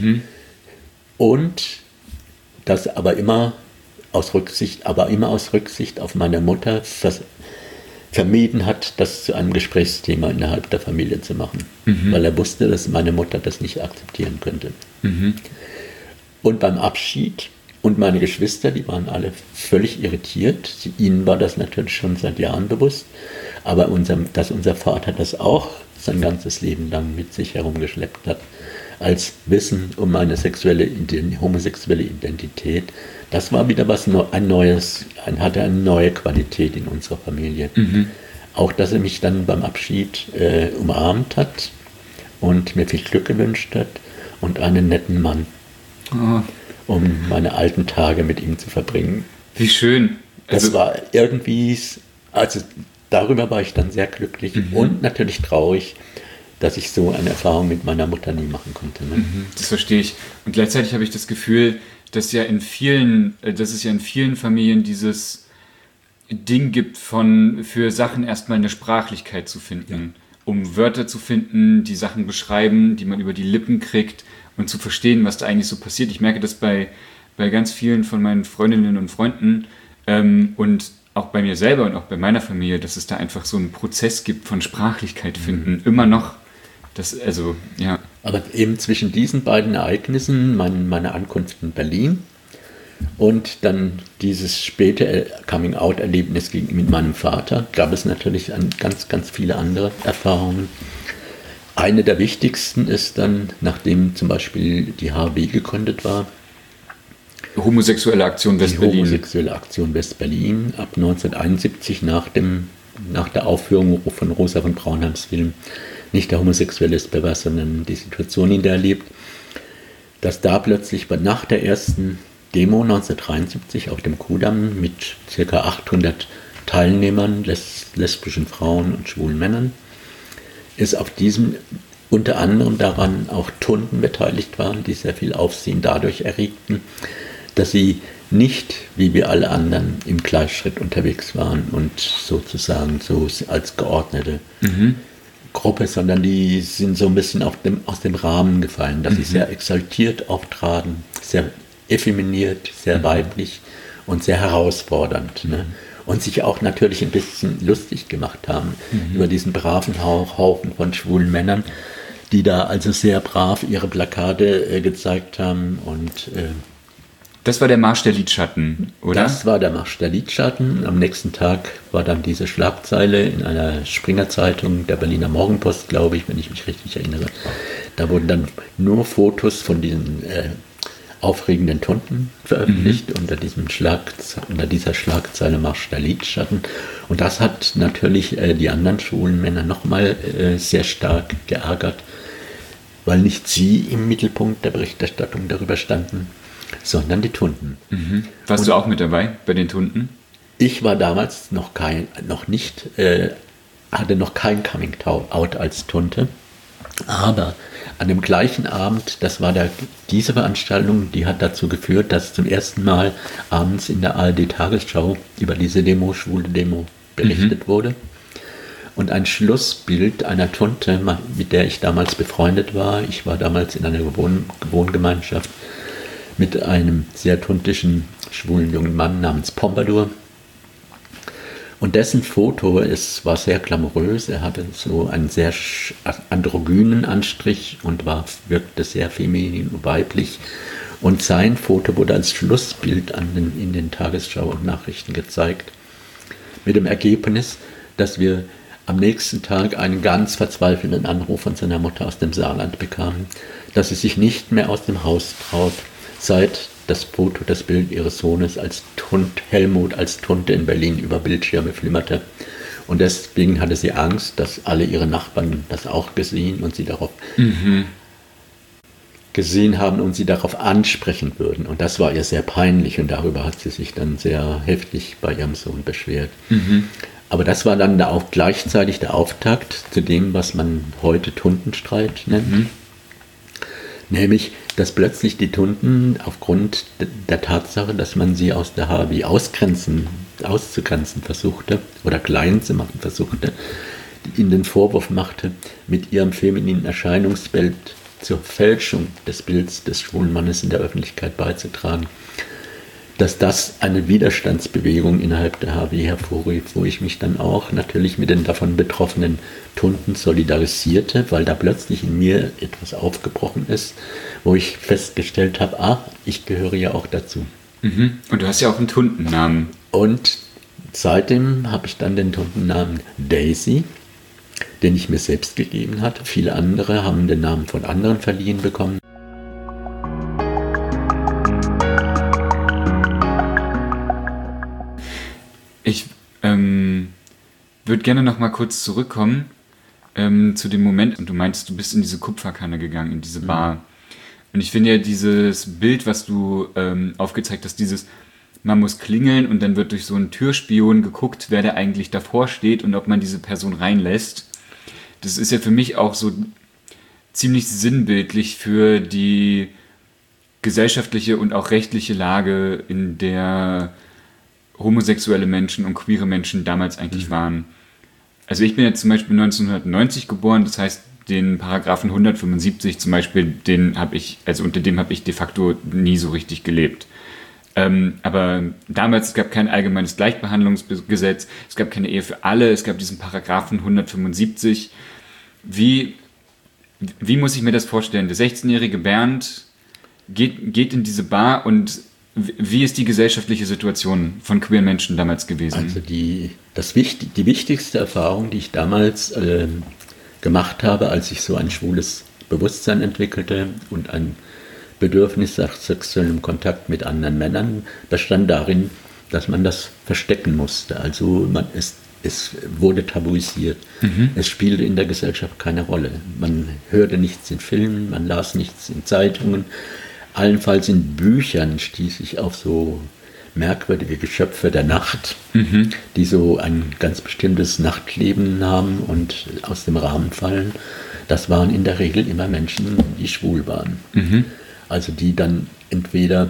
und das aber immer aus Rücksicht auf meine Mutter vermieden hat, das zu einem Gesprächsthema innerhalb der Familie zu machen, weil er wusste, dass meine Mutter das nicht akzeptieren könnte. Und beim Abschied und meine Geschwister, die waren alle völlig irritiert. Ihnen war das natürlich schon seit Jahren bewusst. aber dass unser Vater das auch sein ganzes Leben lang mit sich herumgeschleppt hat, als Wissen um eine homosexuelle Identität, das war wieder hatte eine neue Qualität in unserer Familie. Auch, dass er mich dann beim Abschied umarmt hat und mir viel Glück gewünscht hat und einen netten Mann, um meine alten Tage mit ihm zu verbringen. Wie schön. Das war irgendwie, also darüber war ich dann sehr glücklich und natürlich traurig, dass ich so eine Erfahrung mit meiner Mutter nie machen konnte. Ne? Das verstehe ich. Und gleichzeitig habe ich das Gefühl, dass es ja in vielen Familien dieses Ding gibt, für Sachen erstmal eine Sprachlichkeit zu finden, um Wörter zu finden, die Sachen beschreiben, die man über die Lippen kriegt und zu verstehen, was da eigentlich so passiert. Ich merke das bei ganz vielen von meinen Freundinnen und Freunden und auch bei mir selber und auch bei meiner Familie, dass es da einfach so einen Prozess gibt von Sprachlichkeit finden, immer noch. Aber eben zwischen diesen beiden Ereignissen, meine Ankunft in Berlin und dann dieses späte Coming-out-Erlebnis mit meinem Vater, gab es natürlich ganz, ganz viele andere Erfahrungen. Eine der wichtigsten ist dann, nachdem zum Beispiel die HW gegründet war, Homosexuelle Aktion West-Berlin. Die Homosexuelle Aktion West-Berlin ab 1971 nach der Aufführung von Rosa von Braunheims Film Nicht der Homosexuelle ist pervers, sondern die Situation, in der er lebt, dass da plötzlich nach der ersten Demo 1973 auf dem Kudamm mit ca. 800 Teilnehmern, lesbischen Frauen und schwulen Männern, ist auf diesem unter anderem daran auch Tunden beteiligt waren, die sehr viel Aufsehen dadurch erregten, dass sie nicht, wie wir alle anderen, im Gleichschritt unterwegs waren und sozusagen so als geordnete Gruppe, sondern die sind so ein bisschen aus dem Rahmen gefallen, dass sie sehr exaltiert auftraten, sehr effeminiert, sehr weiblich und sehr herausfordernd. Ne? Und sich auch natürlich ein bisschen lustig gemacht haben über diesen braven Haufen von schwulen Männern, die da also sehr brav ihre Plakate gezeigt haben. Und das war der Marsch der Lidschatten, oder? Das war der Marsch der Lidschatten. Am nächsten Tag war dann diese Schlagzeile in einer Springer-Zeitung, der Berliner Morgenpost, glaube ich, wenn ich mich richtig erinnere. Da wurden dann nur Fotos von diesen aufregenden Tunden veröffentlicht unter dieser Schlagzeile Marsch der Lidschatten. Und das hat natürlich die anderen schwulen Männer nochmal sehr stark geärgert, weil nicht sie im Mittelpunkt der Berichterstattung darüber standen, sondern die Tunden. Warst du auch mit dabei bei den Tunden? Ich war damals hatte noch kein Coming-out als Tunte, aber an dem gleichen Abend, diese Veranstaltung, die hat dazu geführt, dass zum ersten Mal abends in der ARD-Tagesschau über diese schwule Demo berichtet wurde. Und ein Schlussbild einer Tunte, mit der ich damals befreundet war, ich war damals in einer Wohngemeinschaft mit einem sehr tuntischen, schwulen jungen Mann namens Pompadour. Und dessen Foto, es war sehr glamourös, er hatte so einen sehr androgynen Anstrich und wirkte sehr feminin und weiblich. Und sein Foto wurde als Schlussbild in den Tagesschau und Nachrichten gezeigt, mit dem Ergebnis, dass wir am nächsten Tag einen ganz verzweifelnden Anruf von seiner Mutter aus dem Saarland bekamen, dass sie sich nicht mehr aus dem Haus traut, seit das Bild ihres Sohnes Helmut als Tunte in Berlin über Bildschirme flimmerte. Und deswegen hatte sie Angst, dass alle ihre Nachbarn das auch gesehen haben und sie darauf ansprechen würden. Und das war ihr sehr peinlich und darüber hat sie sich dann sehr heftig bei ihrem Sohn beschwert. Aber das war dann auch gleichzeitig der Auftakt zu dem, was man heute Tundenstreit nennt. Nämlich, dass plötzlich die Tunden aufgrund der Tatsache, dass man sie aus der HW auszugrenzen versuchte oder klein zu machen versuchte, ihnen den Vorwurf machte, mit ihrem femininen Erscheinungsbild zur Fälschung des Bilds des schwulen Mannes in der Öffentlichkeit beizutragen, dass das eine Widerstandsbewegung innerhalb der HW hervorrief, wo ich mich dann auch natürlich mit den davon betroffenen Tunden solidarisierte, weil da plötzlich in mir etwas aufgebrochen ist, wo ich festgestellt habe, ich gehöre ja auch dazu. Und du hast ja auch einen Tundennamen. Und seitdem habe ich dann den Namen Daisy, den ich mir selbst gegeben hatte. Viele andere haben den Namen von anderen verliehen bekommen. Ich würde gerne noch mal kurz zurückkommen zu dem Moment. Und du meintest, du bist in diese Kupferkanne gegangen, in diese Bar. Und ich finde ja dieses Bild, was du aufgezeigt hast, man muss klingeln und dann wird durch so einen Türspion geguckt, wer da eigentlich davor steht und ob man diese Person reinlässt. Das ist ja für mich auch so ziemlich sinnbildlich für die gesellschaftliche und auch rechtliche Lage, in der homosexuelle Menschen und queere Menschen damals eigentlich waren. Also ich bin jetzt zum Beispiel 1990 geboren, das heißt, den Paragraphen 175 zum Beispiel, unter dem habe ich de facto nie so richtig gelebt. Aber damals, es gab kein allgemeines Gleichbehandlungsgesetz, es gab keine Ehe für alle, es gab diesen Paragraphen 175. Wie muss ich mir das vorstellen? Der 16-jährige Bernd geht in diese Bar und wie ist die gesellschaftliche Situation von queeren Menschen damals gewesen? Also die wichtigste Erfahrung, die ich damals gemacht habe, als ich so ein schwules Bewusstsein entwickelte und ein Bedürfnis nach sexuellem Kontakt mit anderen Männern, bestand darin, dass man das verstecken musste. Also es wurde tabuisiert. Es spielte in der Gesellschaft keine Rolle. Man hörte nichts in Filmen, man las nichts in Zeitungen. Allenfalls in Büchern stieß ich auf so merkwürdige Geschöpfe der Nacht, die so ein ganz bestimmtes Nachtleben haben und aus dem Rahmen fallen. Das waren in der Regel immer Menschen, die schwul waren. Also die dann entweder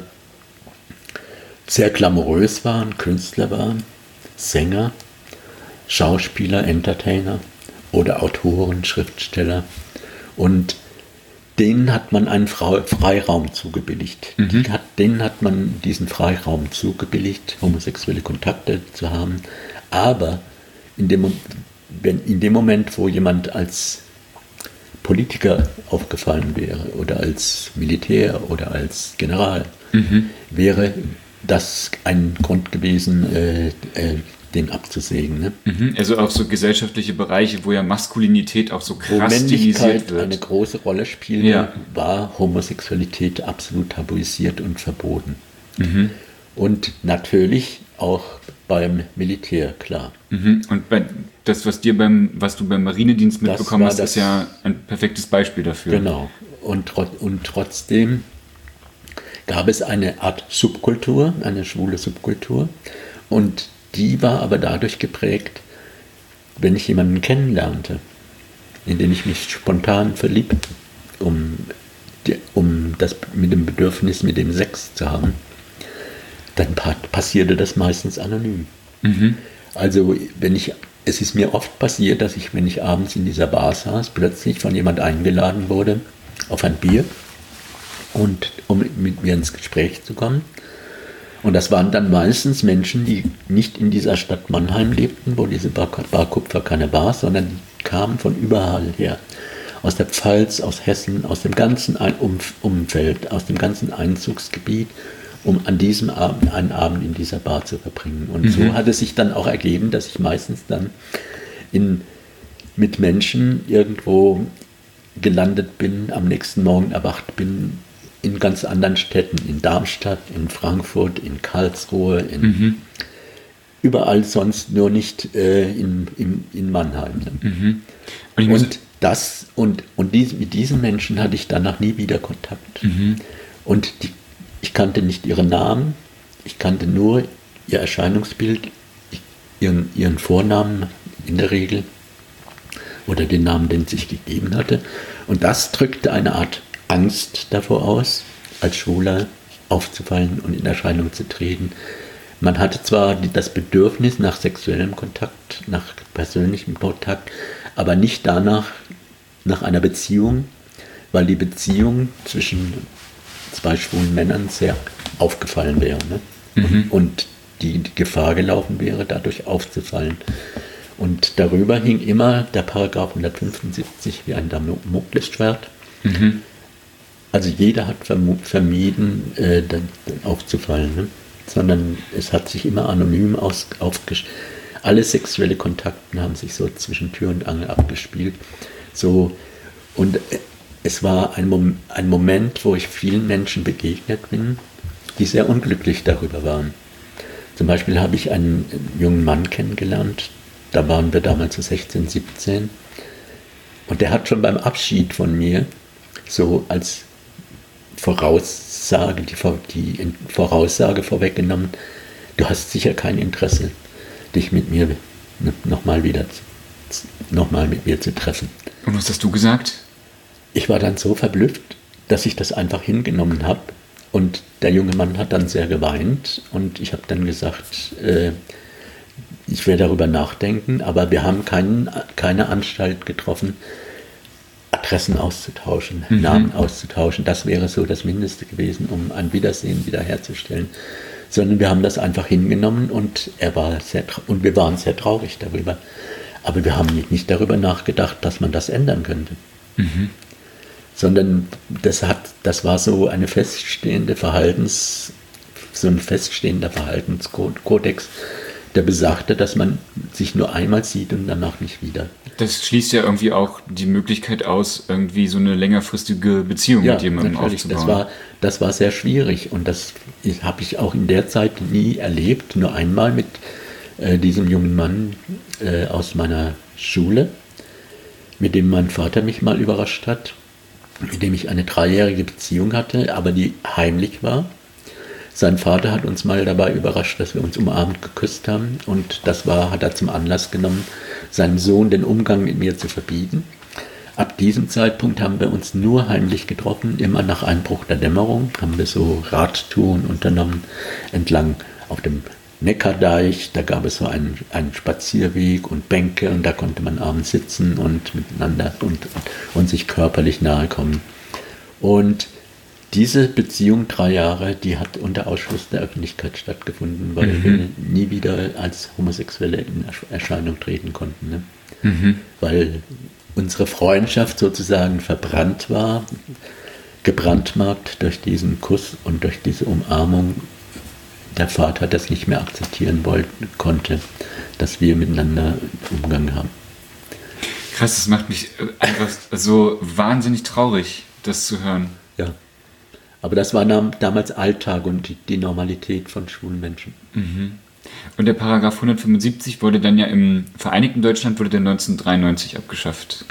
sehr glamourös waren, Künstler waren, Sänger, Schauspieler, Entertainer oder Autoren, Schriftsteller. Und denen hat man einen Freiraum zugebilligt. Denen hat man diesen Freiraum zugebilligt, homosexuelle Kontakte zu haben. Aber in dem Moment, wo jemand als Politiker aufgefallen wäre oder als Militär oder als General, wäre das ein Grund gewesen, den abzusägen. Ne? Also auch so gesellschaftliche Bereiche, wo ja Maskulinität auch so krass wo Männlichkeit stilisiert wird. Eine große Rolle spielte, war Homosexualität absolut tabuisiert und verboten. Und natürlich auch beim Militär, klar. Und was du beim Marinedienst mitbekommen hast, ist ja ein perfektes Beispiel dafür. Genau. Und trotzdem gab es eine Art Subkultur, eine schwule Subkultur. Und die war aber dadurch geprägt, wenn ich jemanden kennenlernte, in den ich mich spontan verliebte, um das mit dem Bedürfnis, mit dem Sex zu haben, dann passierte das meistens anonym. Also es ist mir oft passiert, dass wenn ich abends in dieser Bar saß, plötzlich von jemand eingeladen wurde auf ein Bier und um mit mir ins Gespräch zu kommen. Und das waren dann meistens Menschen, die nicht in dieser Stadt Mannheim lebten, wo diese Bar Kupferkanne war, sondern die kamen von überall her. Aus der Pfalz, aus Hessen, aus dem ganzen Umfeld, aus dem ganzen Einzugsgebiet, um an diesem Abend einen Abend in dieser Bar zu verbringen. Und so hat es sich dann auch ergeben, dass ich meistens dann mit Menschen irgendwo gelandet bin, am nächsten Morgen erwacht bin, in ganz anderen Städten, in Darmstadt, in Frankfurt, in Karlsruhe, überall sonst, nur nicht in Mannheim. Mit diesen Menschen hatte ich danach nie wieder Kontakt. Und ich kannte nicht ihren Namen, ich kannte nur ihr Erscheinungsbild, ihren Vornamen in der Regel oder den Namen, den sie sich gegeben hatte. Und das drückte eine Art Angst davor aus, als Schwuler aufzufallen und in Erscheinung zu treten. Man hatte zwar das Bedürfnis nach sexuellem Kontakt, nach persönlichem Kontakt, aber nicht danach nach einer Beziehung, weil die Beziehung zwischen zwei schwulen Männern sehr aufgefallen wäre. Ne? Und die Gefahr gelaufen wäre, dadurch aufzufallen. Und darüber hing immer der Paragraph 175 wie ein Damoklesschwert. Also jeder hat vermieden, dann aufzufallen. Ne? sondern es hat sich immer anonym alle sexuelle Kontakte haben sich so zwischen Tür und Angel abgespielt. So, und es war ein Moment, wo ich vielen Menschen begegnet bin, die sehr unglücklich darüber waren. Zum Beispiel habe ich einen jungen Mann kennengelernt, da waren wir damals so 16, 17, und der hat schon beim Abschied von mir so als Voraussage, die Voraussage vorweggenommen, du hast sicher kein Interesse, dich mit mir nochmal mit mir zu treffen. Und was hast du gesagt? Ich war dann so verblüfft, dass ich das einfach hingenommen habe. Und der junge Mann hat dann sehr geweint und ich habe dann gesagt, ich werde darüber nachdenken, aber wir haben keine Anstalt getroffen, Adressen auszutauschen, Namen auszutauschen. Das wäre so das Mindeste gewesen, um ein Wiedersehen wiederherzustellen. Sondern wir haben das einfach hingenommen und wir waren sehr traurig darüber. Aber wir haben nicht darüber nachgedacht, dass man das ändern könnte. Mhm. Sondern das war so ein feststehender Verhaltenskodex, der besagte, dass man sich nur einmal sieht und danach nicht wieder. Das schließt ja irgendwie auch die Möglichkeit aus, irgendwie so eine längerfristige Beziehung mit jemandem aufzubauen. Das war sehr schwierig und das habe ich auch in der Zeit nie erlebt, nur einmal mit diesem jungen Mann aus meiner Schule, mit dem mein Vater mich mal überrascht hat, mit dem ich eine 3-jährige Beziehung hatte, aber die heimlich war. Sein Vater hat uns mal dabei überrascht, dass wir uns umarmt geküsst haben und hat er zum Anlass genommen, seinem Sohn den Umgang mit mir zu verbieten. Ab diesem Zeitpunkt haben wir uns nur heimlich getroffen, immer nach Einbruch der Dämmerung, haben wir so Radtouren unternommen, entlang auf dem Neckardeich, da gab es so einen Spazierweg und Bänke und da konnte man abends sitzen und miteinander und sich körperlich nahe kommen. Und diese Beziehung 3 Jahre, die hat unter Ausschluss der Öffentlichkeit stattgefunden, weil wir nie wieder als Homosexuelle in Erscheinung treten konnten. Ne? Mhm. Weil unsere Freundschaft sozusagen verbrannt war, gebrandmarkt durch diesen Kuss und durch diese Umarmung. Der Vater das nicht mehr akzeptieren konnte, dass wir miteinander Umgang haben. Krass, das macht mich einfach so wahnsinnig traurig, das zu hören. Ja, aber das war damals Alltag und die Normalität von schwulen Menschen. Mhm. Und der Paragraph 175 wurde dann ja im Vereinigten Deutschland 1993 abgeschafft.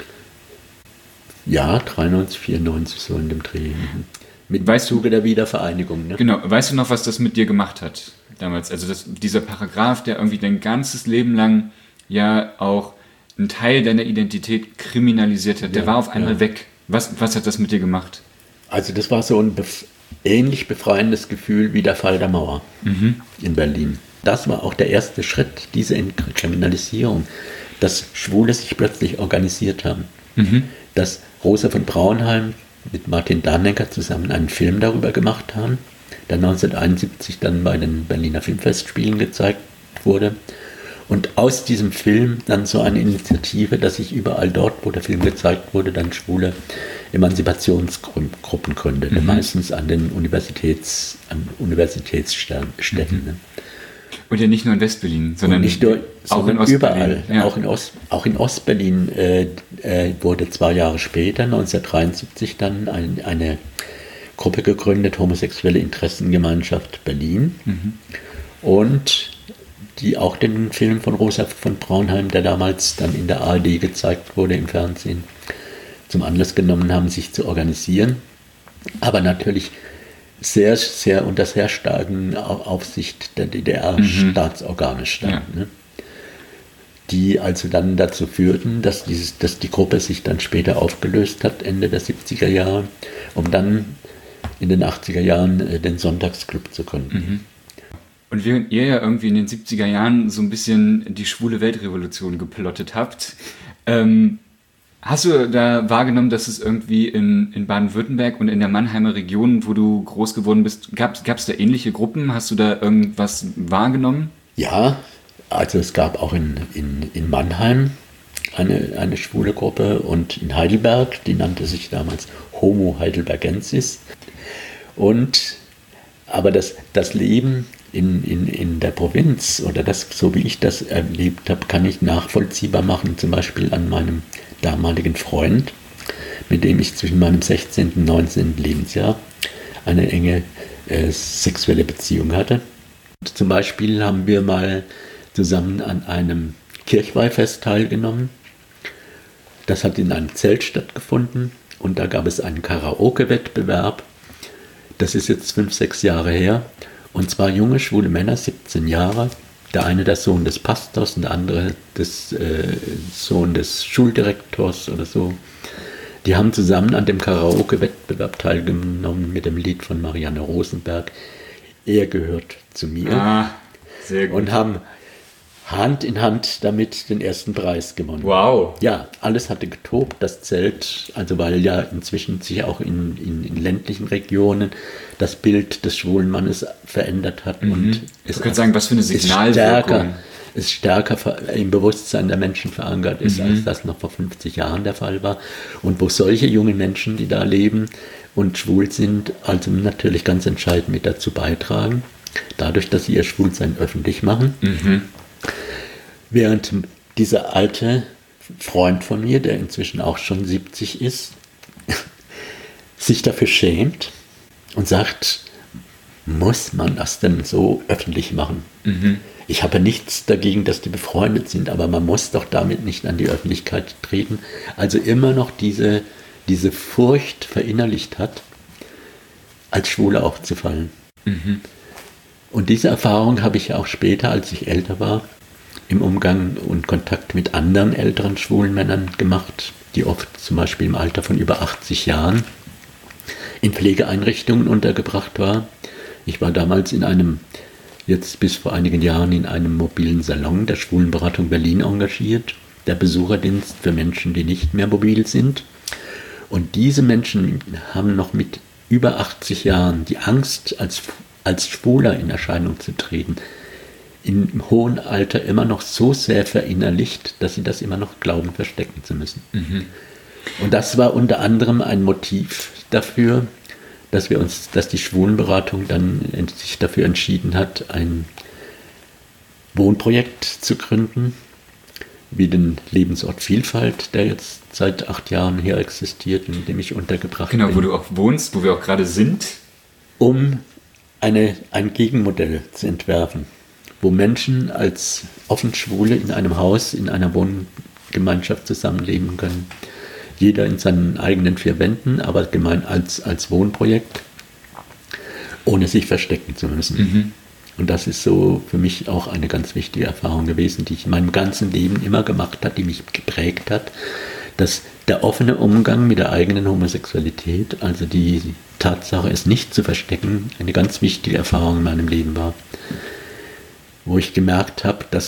Ja, 93, 94 so in dem Dreh. Mit Zuge der Wiedervereinigung. Ne? Genau. Weißt du noch, was das mit dir gemacht hat damals? Also dieser Paragraph, der irgendwie dein ganzes Leben lang ja auch einen Teil deiner Identität kriminalisiert hat, der war auf einmal weg. Was hat das mit dir gemacht? Also das war so ein ähnlich befreiendes Gefühl wie der Fall der Mauer in Berlin. Das war auch der erste Schritt, diese Entkriminalisierung, dass Schwule sich plötzlich organisiert haben. Mhm. Dass Rosa von Braunheim mit Martin Dannecker zusammen einen Film darüber gemacht haben, der 1971 dann bei den Berliner Filmfestspielen gezeigt wurde. Und aus diesem Film dann so eine Initiative, dass sich überall dort, wo der Film gezeigt wurde, dann schwule Emanzipationsgruppen gründete, meistens an den Universitätsstädten. Ne? Und ja nicht nur in Westberlin, sondern auch in Ostberlin. Überall. Ja. Auch in Ostberlin wurde 2 Jahre später, 1973, dann eine Gruppe gegründet, Homosexuelle Interessengemeinschaft Berlin. Mhm. Und die auch den Film von Rosa von Braunheim, der damals dann in der ARD gezeigt wurde im Fernsehen, zum Anlass genommen haben, sich zu organisieren. Aber natürlich sehr, sehr unter sehr starken Aufsicht der DDR-Staatsorgane standen. Ne? Die also dann dazu führten, dass die Gruppe sich dann später aufgelöst hat, Ende der 70er Jahre, um dann in den 80er Jahren den Sonntagsclub zu gründen. Mhm. Und während ihr ja irgendwie in den 70er Jahren so ein bisschen die schwule Weltrevolution geplottet habt, hast du da wahrgenommen, dass es irgendwie in Baden-Württemberg und in der Mannheimer Region, wo du groß geworden bist, gab es da ähnliche Gruppen? Hast du da irgendwas wahrgenommen? Ja, also es gab auch in Mannheim eine schwule Gruppe und in Heidelberg, die nannte sich damals Homo Heidelbergensis. Aber das Leben in der Provinz oder das, so wie ich das erlebt habe, kann ich nachvollziehbar machen, zum Beispiel an meinem damaligen Freund, mit dem ich zwischen meinem 16. und 19. Lebensjahr eine enge sexuelle Beziehung hatte. Und zum Beispiel haben wir mal zusammen an einem Kirchweihfest teilgenommen. Das hat in einem Zelt stattgefunden und da gab es einen Karaoke-Wettbewerb. Das ist jetzt 5, 6 Jahre her. Und zwar junge, schwule Männer, 17 Jahre. Der eine der Sohn des Pastors und der andere Sohn des Schuldirektors oder so. Die haben zusammen an dem Karaoke-Wettbewerb teilgenommen mit dem Lied von Marianne Rosenberg. Er gehört zu mir. Ah, sehr gut. Und haben Hand in Hand damit den ersten Preis gewonnen. Wow. Ja, alles hatte getobt, das Zelt, also weil ja inzwischen sich auch in ländlichen Regionen das Bild des schwulen Mannes verändert hat. Und ich könnte sagen, was für eine Signalwirkung. Es stärker im Bewusstsein der Menschen verankert ist, als das noch vor 50 Jahren der Fall war. Und wo solche jungen Menschen, die da leben und schwul sind, also natürlich ganz entscheidend mit dazu beitragen, dadurch, dass sie ihr Schwulsein öffentlich machen. Während dieser alte Freund von mir, der inzwischen auch schon 70 ist, sich dafür schämt und sagt, muss man das denn so öffentlich machen? Ich habe nichts dagegen, dass die befreundet sind, aber man muss doch damit nicht an die Öffentlichkeit treten. Also immer noch diese Furcht verinnerlicht hat, als Schwule aufzufallen. Und diese Erfahrung habe ich auch später, als ich älter war, im Umgang und Kontakt mit anderen älteren schwulen Männern gemacht, die oft zum Beispiel im Alter von über 80 Jahren in Pflegeeinrichtungen untergebracht war. Ich war damals jetzt bis vor einigen Jahren in einem mobilen Salon der Schwulenberatung Berlin engagiert, der Besucherdienst für Menschen, die nicht mehr mobil sind. Und diese Menschen haben noch mit über 80 Jahren die Angst, als Schwuler in Erscheinung zu treten, im hohen Alter immer noch so sehr verinnerlicht, dass sie das immer noch glauben, verstecken zu müssen. Und das war unter anderem ein Motiv dafür, dass die Schwulenberatung dann sich dafür entschieden hat, ein Wohnprojekt zu gründen, wie den Lebensort Vielfalt, der jetzt seit 8 Jahren hier existiert, in dem ich untergebracht bin. Genau, wo du auch wohnst, wo wir auch gerade sind. Um ein Gegenmodell zu entwerfen, wo Menschen als offen Schwule in einem Haus, in einer Wohngemeinschaft zusammenleben können. Jeder in seinen eigenen 4 Wänden, aber als Wohnprojekt, ohne sich verstecken zu müssen. Und das ist so für mich auch eine ganz wichtige Erfahrung gewesen, die ich in meinem ganzen Leben immer gemacht habe, die mich geprägt hat, dass der offene Umgang mit der eigenen Homosexualität, also die Tatsache, es nicht zu verstecken, eine ganz wichtige Erfahrung in meinem Leben war. Wo ich gemerkt habe, dass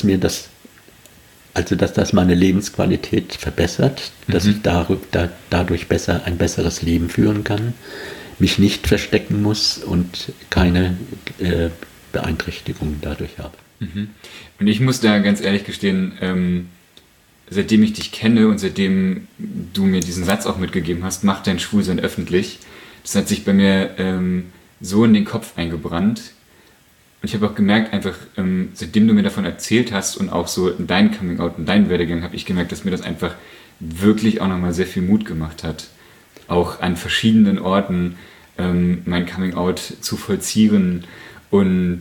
das meine Lebensqualität verbessert, dass ich dadurch ein besseres Leben führen kann, mich nicht verstecken muss und keine Beeinträchtigungen dadurch habe. Und ich muss da ganz ehrlich gestehen, seitdem ich dich kenne und seitdem du mir diesen Satz auch mitgegeben hast, mach dein Schwulsein öffentlich, das hat sich bei mir so in den Kopf eingebrannt. Und ich habe auch gemerkt, einfach seitdem du mir davon erzählt hast und auch so dein Coming-out und deinen Werdegang, habe ich gemerkt, dass mir das einfach wirklich auch nochmal sehr viel Mut gemacht hat. Auch an verschiedenen Orten mein Coming-out zu vollziehen und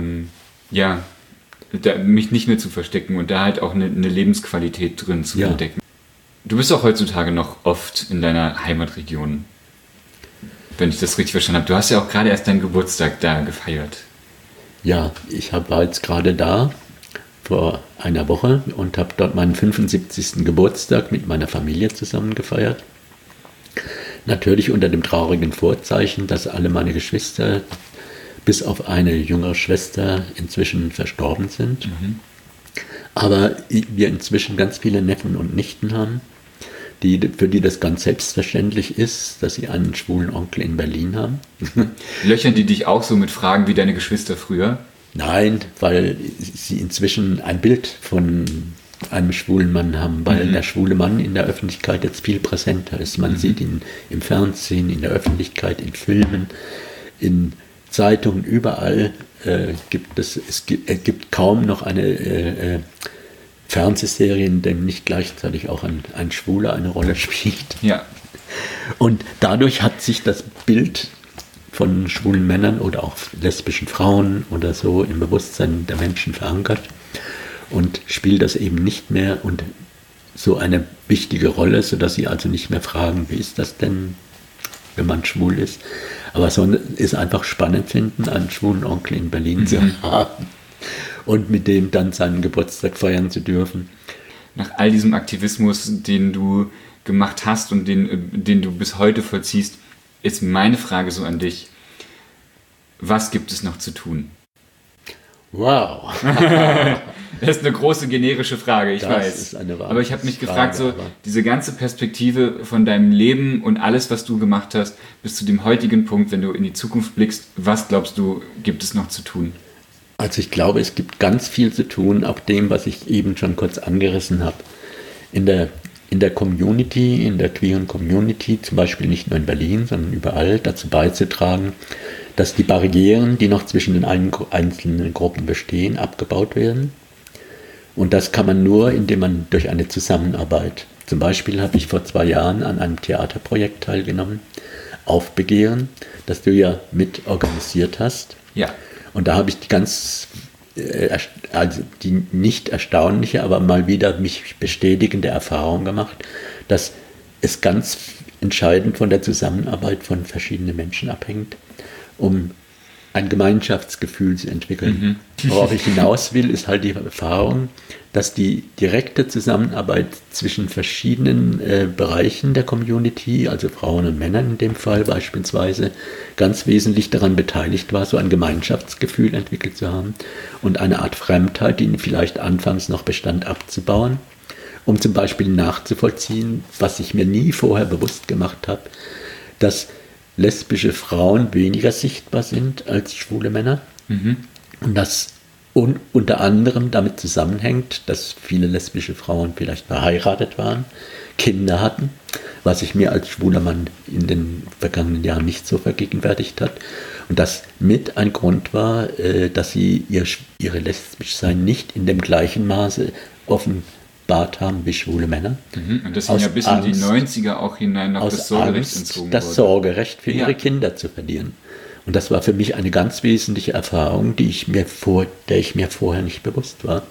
mich nicht mehr zu verstecken und da halt auch eine Lebensqualität drin zu entdecken. Du bist auch heutzutage noch oft in deiner Heimatregion, wenn ich das richtig verstanden habe. Du hast ja auch gerade erst deinen Geburtstag da gefeiert. Ja, ich war jetzt gerade da vor einer Woche und habe dort meinen 75. Geburtstag mit meiner Familie zusammen gefeiert. Natürlich unter dem traurigen Vorzeichen, dass alle meine Geschwister, bis auf eine jüngere Schwester, inzwischen verstorben sind. Aber wir inzwischen ganz viele Neffen und Nichten haben, für die das ganz selbstverständlich ist, dass sie einen schwulen Onkel in Berlin haben. Löchern die dich auch so mit Fragen wie deine Geschwister früher? Nein, weil sie inzwischen ein Bild von einem schwulen Mann haben, weil der schwule Mann in der Öffentlichkeit jetzt viel präsenter ist. Man sieht ihn im Fernsehen, in der Öffentlichkeit, in Filmen, in Zeitungen, überall gibt es gibt kaum noch eine Fernsehserie, in der nicht gleichzeitig auch ein Schwuler eine Rolle spielt. Ja. Und dadurch hat sich das Bild von schwulen Männern oder auch lesbischen Frauen oder so im Bewusstsein der Menschen verankert und spielt das eben nicht mehr und so eine wichtige Rolle, sodass sie also nicht mehr fragen, wie ist das denn, wenn man schwul ist, aber so ist einfach spannend finden, einen schwulen Onkel in Berlin zu haben und mit dem dann seinen Geburtstag feiern zu dürfen. Nach all diesem Aktivismus, den du gemacht hast und den du bis heute vollziehst, ist meine Frage so an dich: Was gibt es noch zu tun? Wow. Das ist eine große generische Frage, ich weiß. Ist eine aber ich habe mich gefragt, so diese ganze Perspektive von deinem Leben und alles, was du gemacht hast, bis zu dem heutigen Punkt, wenn du in die Zukunft blickst, was glaubst du, gibt es noch zu tun? Also ich glaube, es gibt ganz viel zu tun, auch dem, was ich eben schon kurz angerissen habe. In der Community, in der queeren Community, zum Beispiel nicht nur in Berlin, sondern überall, dazu beizutragen, dass die Barrieren, die noch zwischen den einzelnen Gruppen bestehen, abgebaut werden. Und das kann man nur, indem man durch eine Zusammenarbeit. Zum Beispiel habe ich vor 2 Jahren an einem Theaterprojekt teilgenommen, Aufbegehren, das du ja mit organisiert hast. Ja. Und da habe ich die nicht erstaunliche, aber mal wieder mich bestätigende Erfahrung gemacht, dass es ganz entscheidend von der Zusammenarbeit von verschiedenen Menschen abhängt, um ein Gemeinschaftsgefühl zu entwickeln. Worauf ich hinaus will, ist halt die Erfahrung, dass die direkte Zusammenarbeit zwischen verschiedenen Bereichen der Community, also Frauen und Männern in dem Fall beispielsweise, ganz wesentlich daran beteiligt war, so ein Gemeinschaftsgefühl entwickelt zu haben und eine Art Fremdheit, die vielleicht anfangs noch bestand, abzubauen, um zum Beispiel nachzuvollziehen, was ich mir nie vorher bewusst gemacht habe, dass lesbische Frauen weniger sichtbar sind als schwule Männer. Und das unter anderem damit zusammenhängt, dass viele lesbische Frauen vielleicht verheiratet waren, Kinder hatten, was sich mir als schwuler Mann in den vergangenen Jahren nicht so vergegenwärtigt hat. Und das mit ein Grund war, dass sie ihre Lesbischsein nicht in dem gleichen Maße offenbart haben wie schwule Männer. Und das ja bis in die 90er auch hinein noch das Sorgerecht entzogen wurde. Das Sorgerecht für ihre Kinder zu verlieren. Und das war für mich eine ganz wesentliche Erfahrung, der ich mir vorher nicht bewusst war.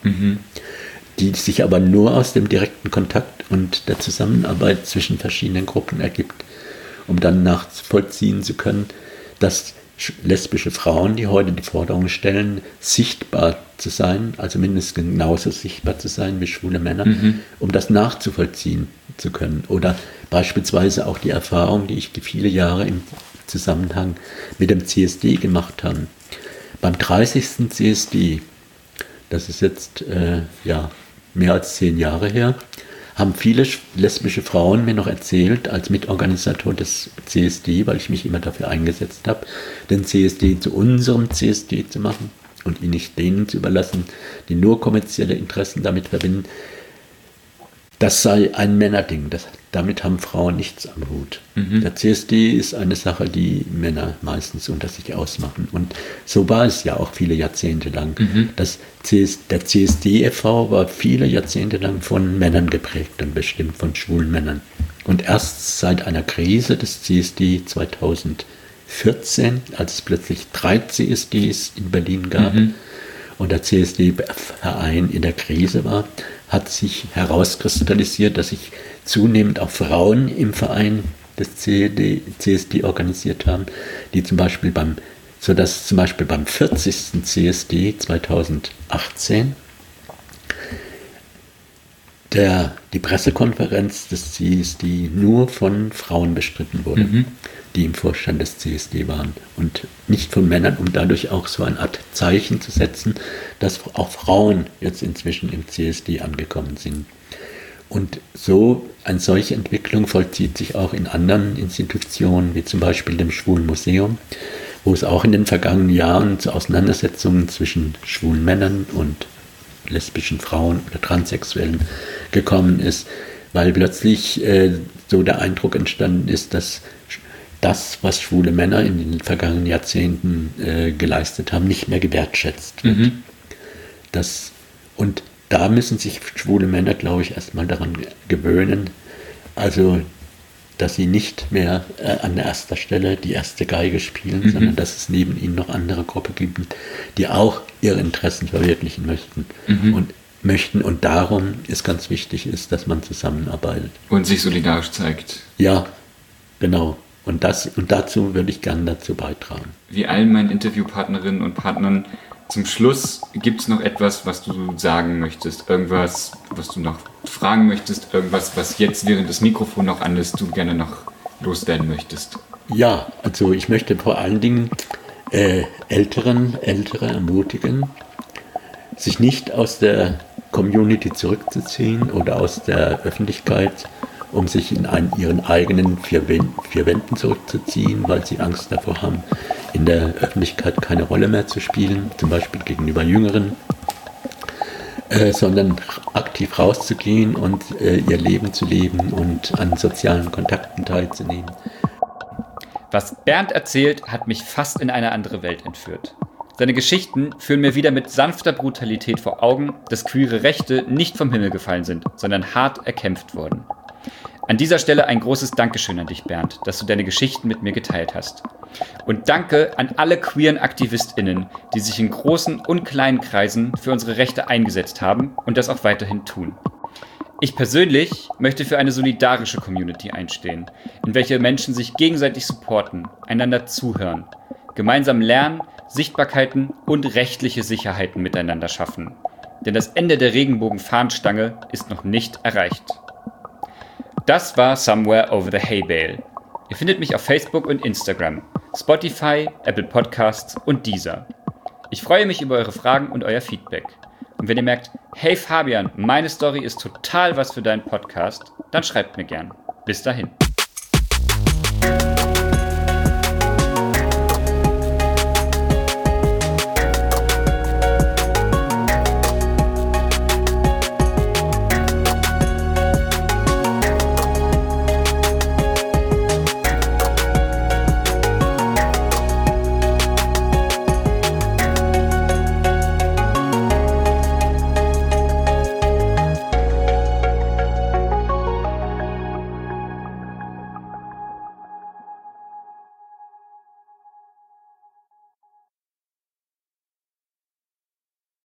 Die sich aber nur aus dem direkten Kontakt und der Zusammenarbeit zwischen verschiedenen Gruppen ergibt, um dann nachvollziehen zu können, dass lesbische Frauen, die heute die Forderung stellen, sichtbar zu sein, also mindestens genauso sichtbar zu sein wie schwule Männer, um das nachzuvollziehen zu können. Oder beispielsweise auch die Erfahrung, die ich viele Jahre im Zusammenhang mit dem CSD gemacht habe. Beim 30. CSD, das ist jetzt mehr als 10 Jahre her, haben viele lesbische Frauen mir noch erzählt, als Mitorganisator des CSD, weil ich mich immer dafür eingesetzt habe, den CSD zu unserem CSD zu machen und ihn nicht denen zu überlassen, die nur kommerzielle Interessen damit verbinden. Das sei ein Männerding, damit haben Frauen nichts am Hut. Der CSD ist eine Sache, die Männer meistens unter sich ausmachen. Und so war es ja auch viele Jahrzehnte lang. Der CSD e.V. war viele Jahrzehnte lang von Männern geprägt und bestimmt von schwulen Männern. Und erst seit einer Krise des CSD 2014, als es plötzlich 3 CSDs in Berlin gab und der CSD-Verein in der Krise war, hat sich herauskristallisiert, dass sich zunehmend auch Frauen im Verein des CSD organisiert haben, die sodass zum Beispiel beim 40. CSD 2018 die Pressekonferenz des CSD nur von Frauen bestritten wurde, die im Vorstand des CSD waren und nicht von Männern, um dadurch auch so eine Art Zeichen zu setzen, dass auch Frauen jetzt inzwischen im CSD angekommen sind. Und eine solche Entwicklung vollzieht sich auch in anderen Institutionen, wie zum Beispiel dem Schwulen Museum, wo es auch in den vergangenen Jahren zu Auseinandersetzungen zwischen schwulen Männern und lesbischen Frauen oder Transsexuellen gekommen ist, weil plötzlich so der Eindruck entstanden ist, dass das, was schwule Männer in den vergangenen Jahrzehnten geleistet haben, nicht mehr gewertschätzt wird. Und da müssen sich schwule Männer, glaube ich, erstmal daran gewöhnen, also dass sie nicht mehr an erster Stelle die erste Geige spielen, sondern dass es neben ihnen noch andere Gruppen gibt, die auch ihre Interessen verwirklichen möchten. Und darum ist ganz wichtig, dass man zusammenarbeitet. Und sich solidarisch zeigt. Ja, genau. Und dazu würde ich gerne dazu beitragen. Wie allen meinen Interviewpartnerinnen und Partnern, zum Schluss gibt es noch etwas, was du sagen möchtest, irgendwas, was du noch fragen möchtest, irgendwas, was jetzt während das Mikrofon noch an ist, du gerne noch loswerden möchtest. Ja, also ich möchte vor allen Dingen Ältere ermutigen, sich nicht aus der Community zurückzuziehen oder aus der Öffentlichkeit, um sich in ihren eigenen vier Wänden zurückzuziehen, weil sie Angst davor haben, in der Öffentlichkeit keine Rolle mehr zu spielen, zum Beispiel gegenüber Jüngeren, sondern aktiv rauszugehen und ihr Leben zu leben und an sozialen Kontakten teilzunehmen. Was Bernd erzählt, hat mich fast in eine andere Welt entführt. Seine Geschichten führen mir wieder mit sanfter Brutalität vor Augen, dass queere Rechte nicht vom Himmel gefallen sind, sondern hart erkämpft wurden. An dieser Stelle ein großes Dankeschön an dich, Bernd, dass du deine Geschichten mit mir geteilt hast. Und danke an alle queeren AktivistInnen, die sich in großen und kleinen Kreisen für unsere Rechte eingesetzt haben und das auch weiterhin tun. Ich persönlich möchte für eine solidarische Community einstehen, in welcher Menschen sich gegenseitig supporten, einander zuhören, gemeinsam lernen, Sichtbarkeiten und rechtliche Sicherheiten miteinander schaffen. Denn das Ende der Regenbogen-Fahnenstange ist noch nicht erreicht. Das war Somewhere Over the Hay Bale. Ihr findet mich auf Facebook und Instagram, Spotify, Apple Podcasts und Deezer. Ich freue mich über eure Fragen und euer Feedback. Und wenn ihr merkt, hey Fabian, meine Story ist total was für deinen Podcast, dann schreibt mir gern. Bis dahin.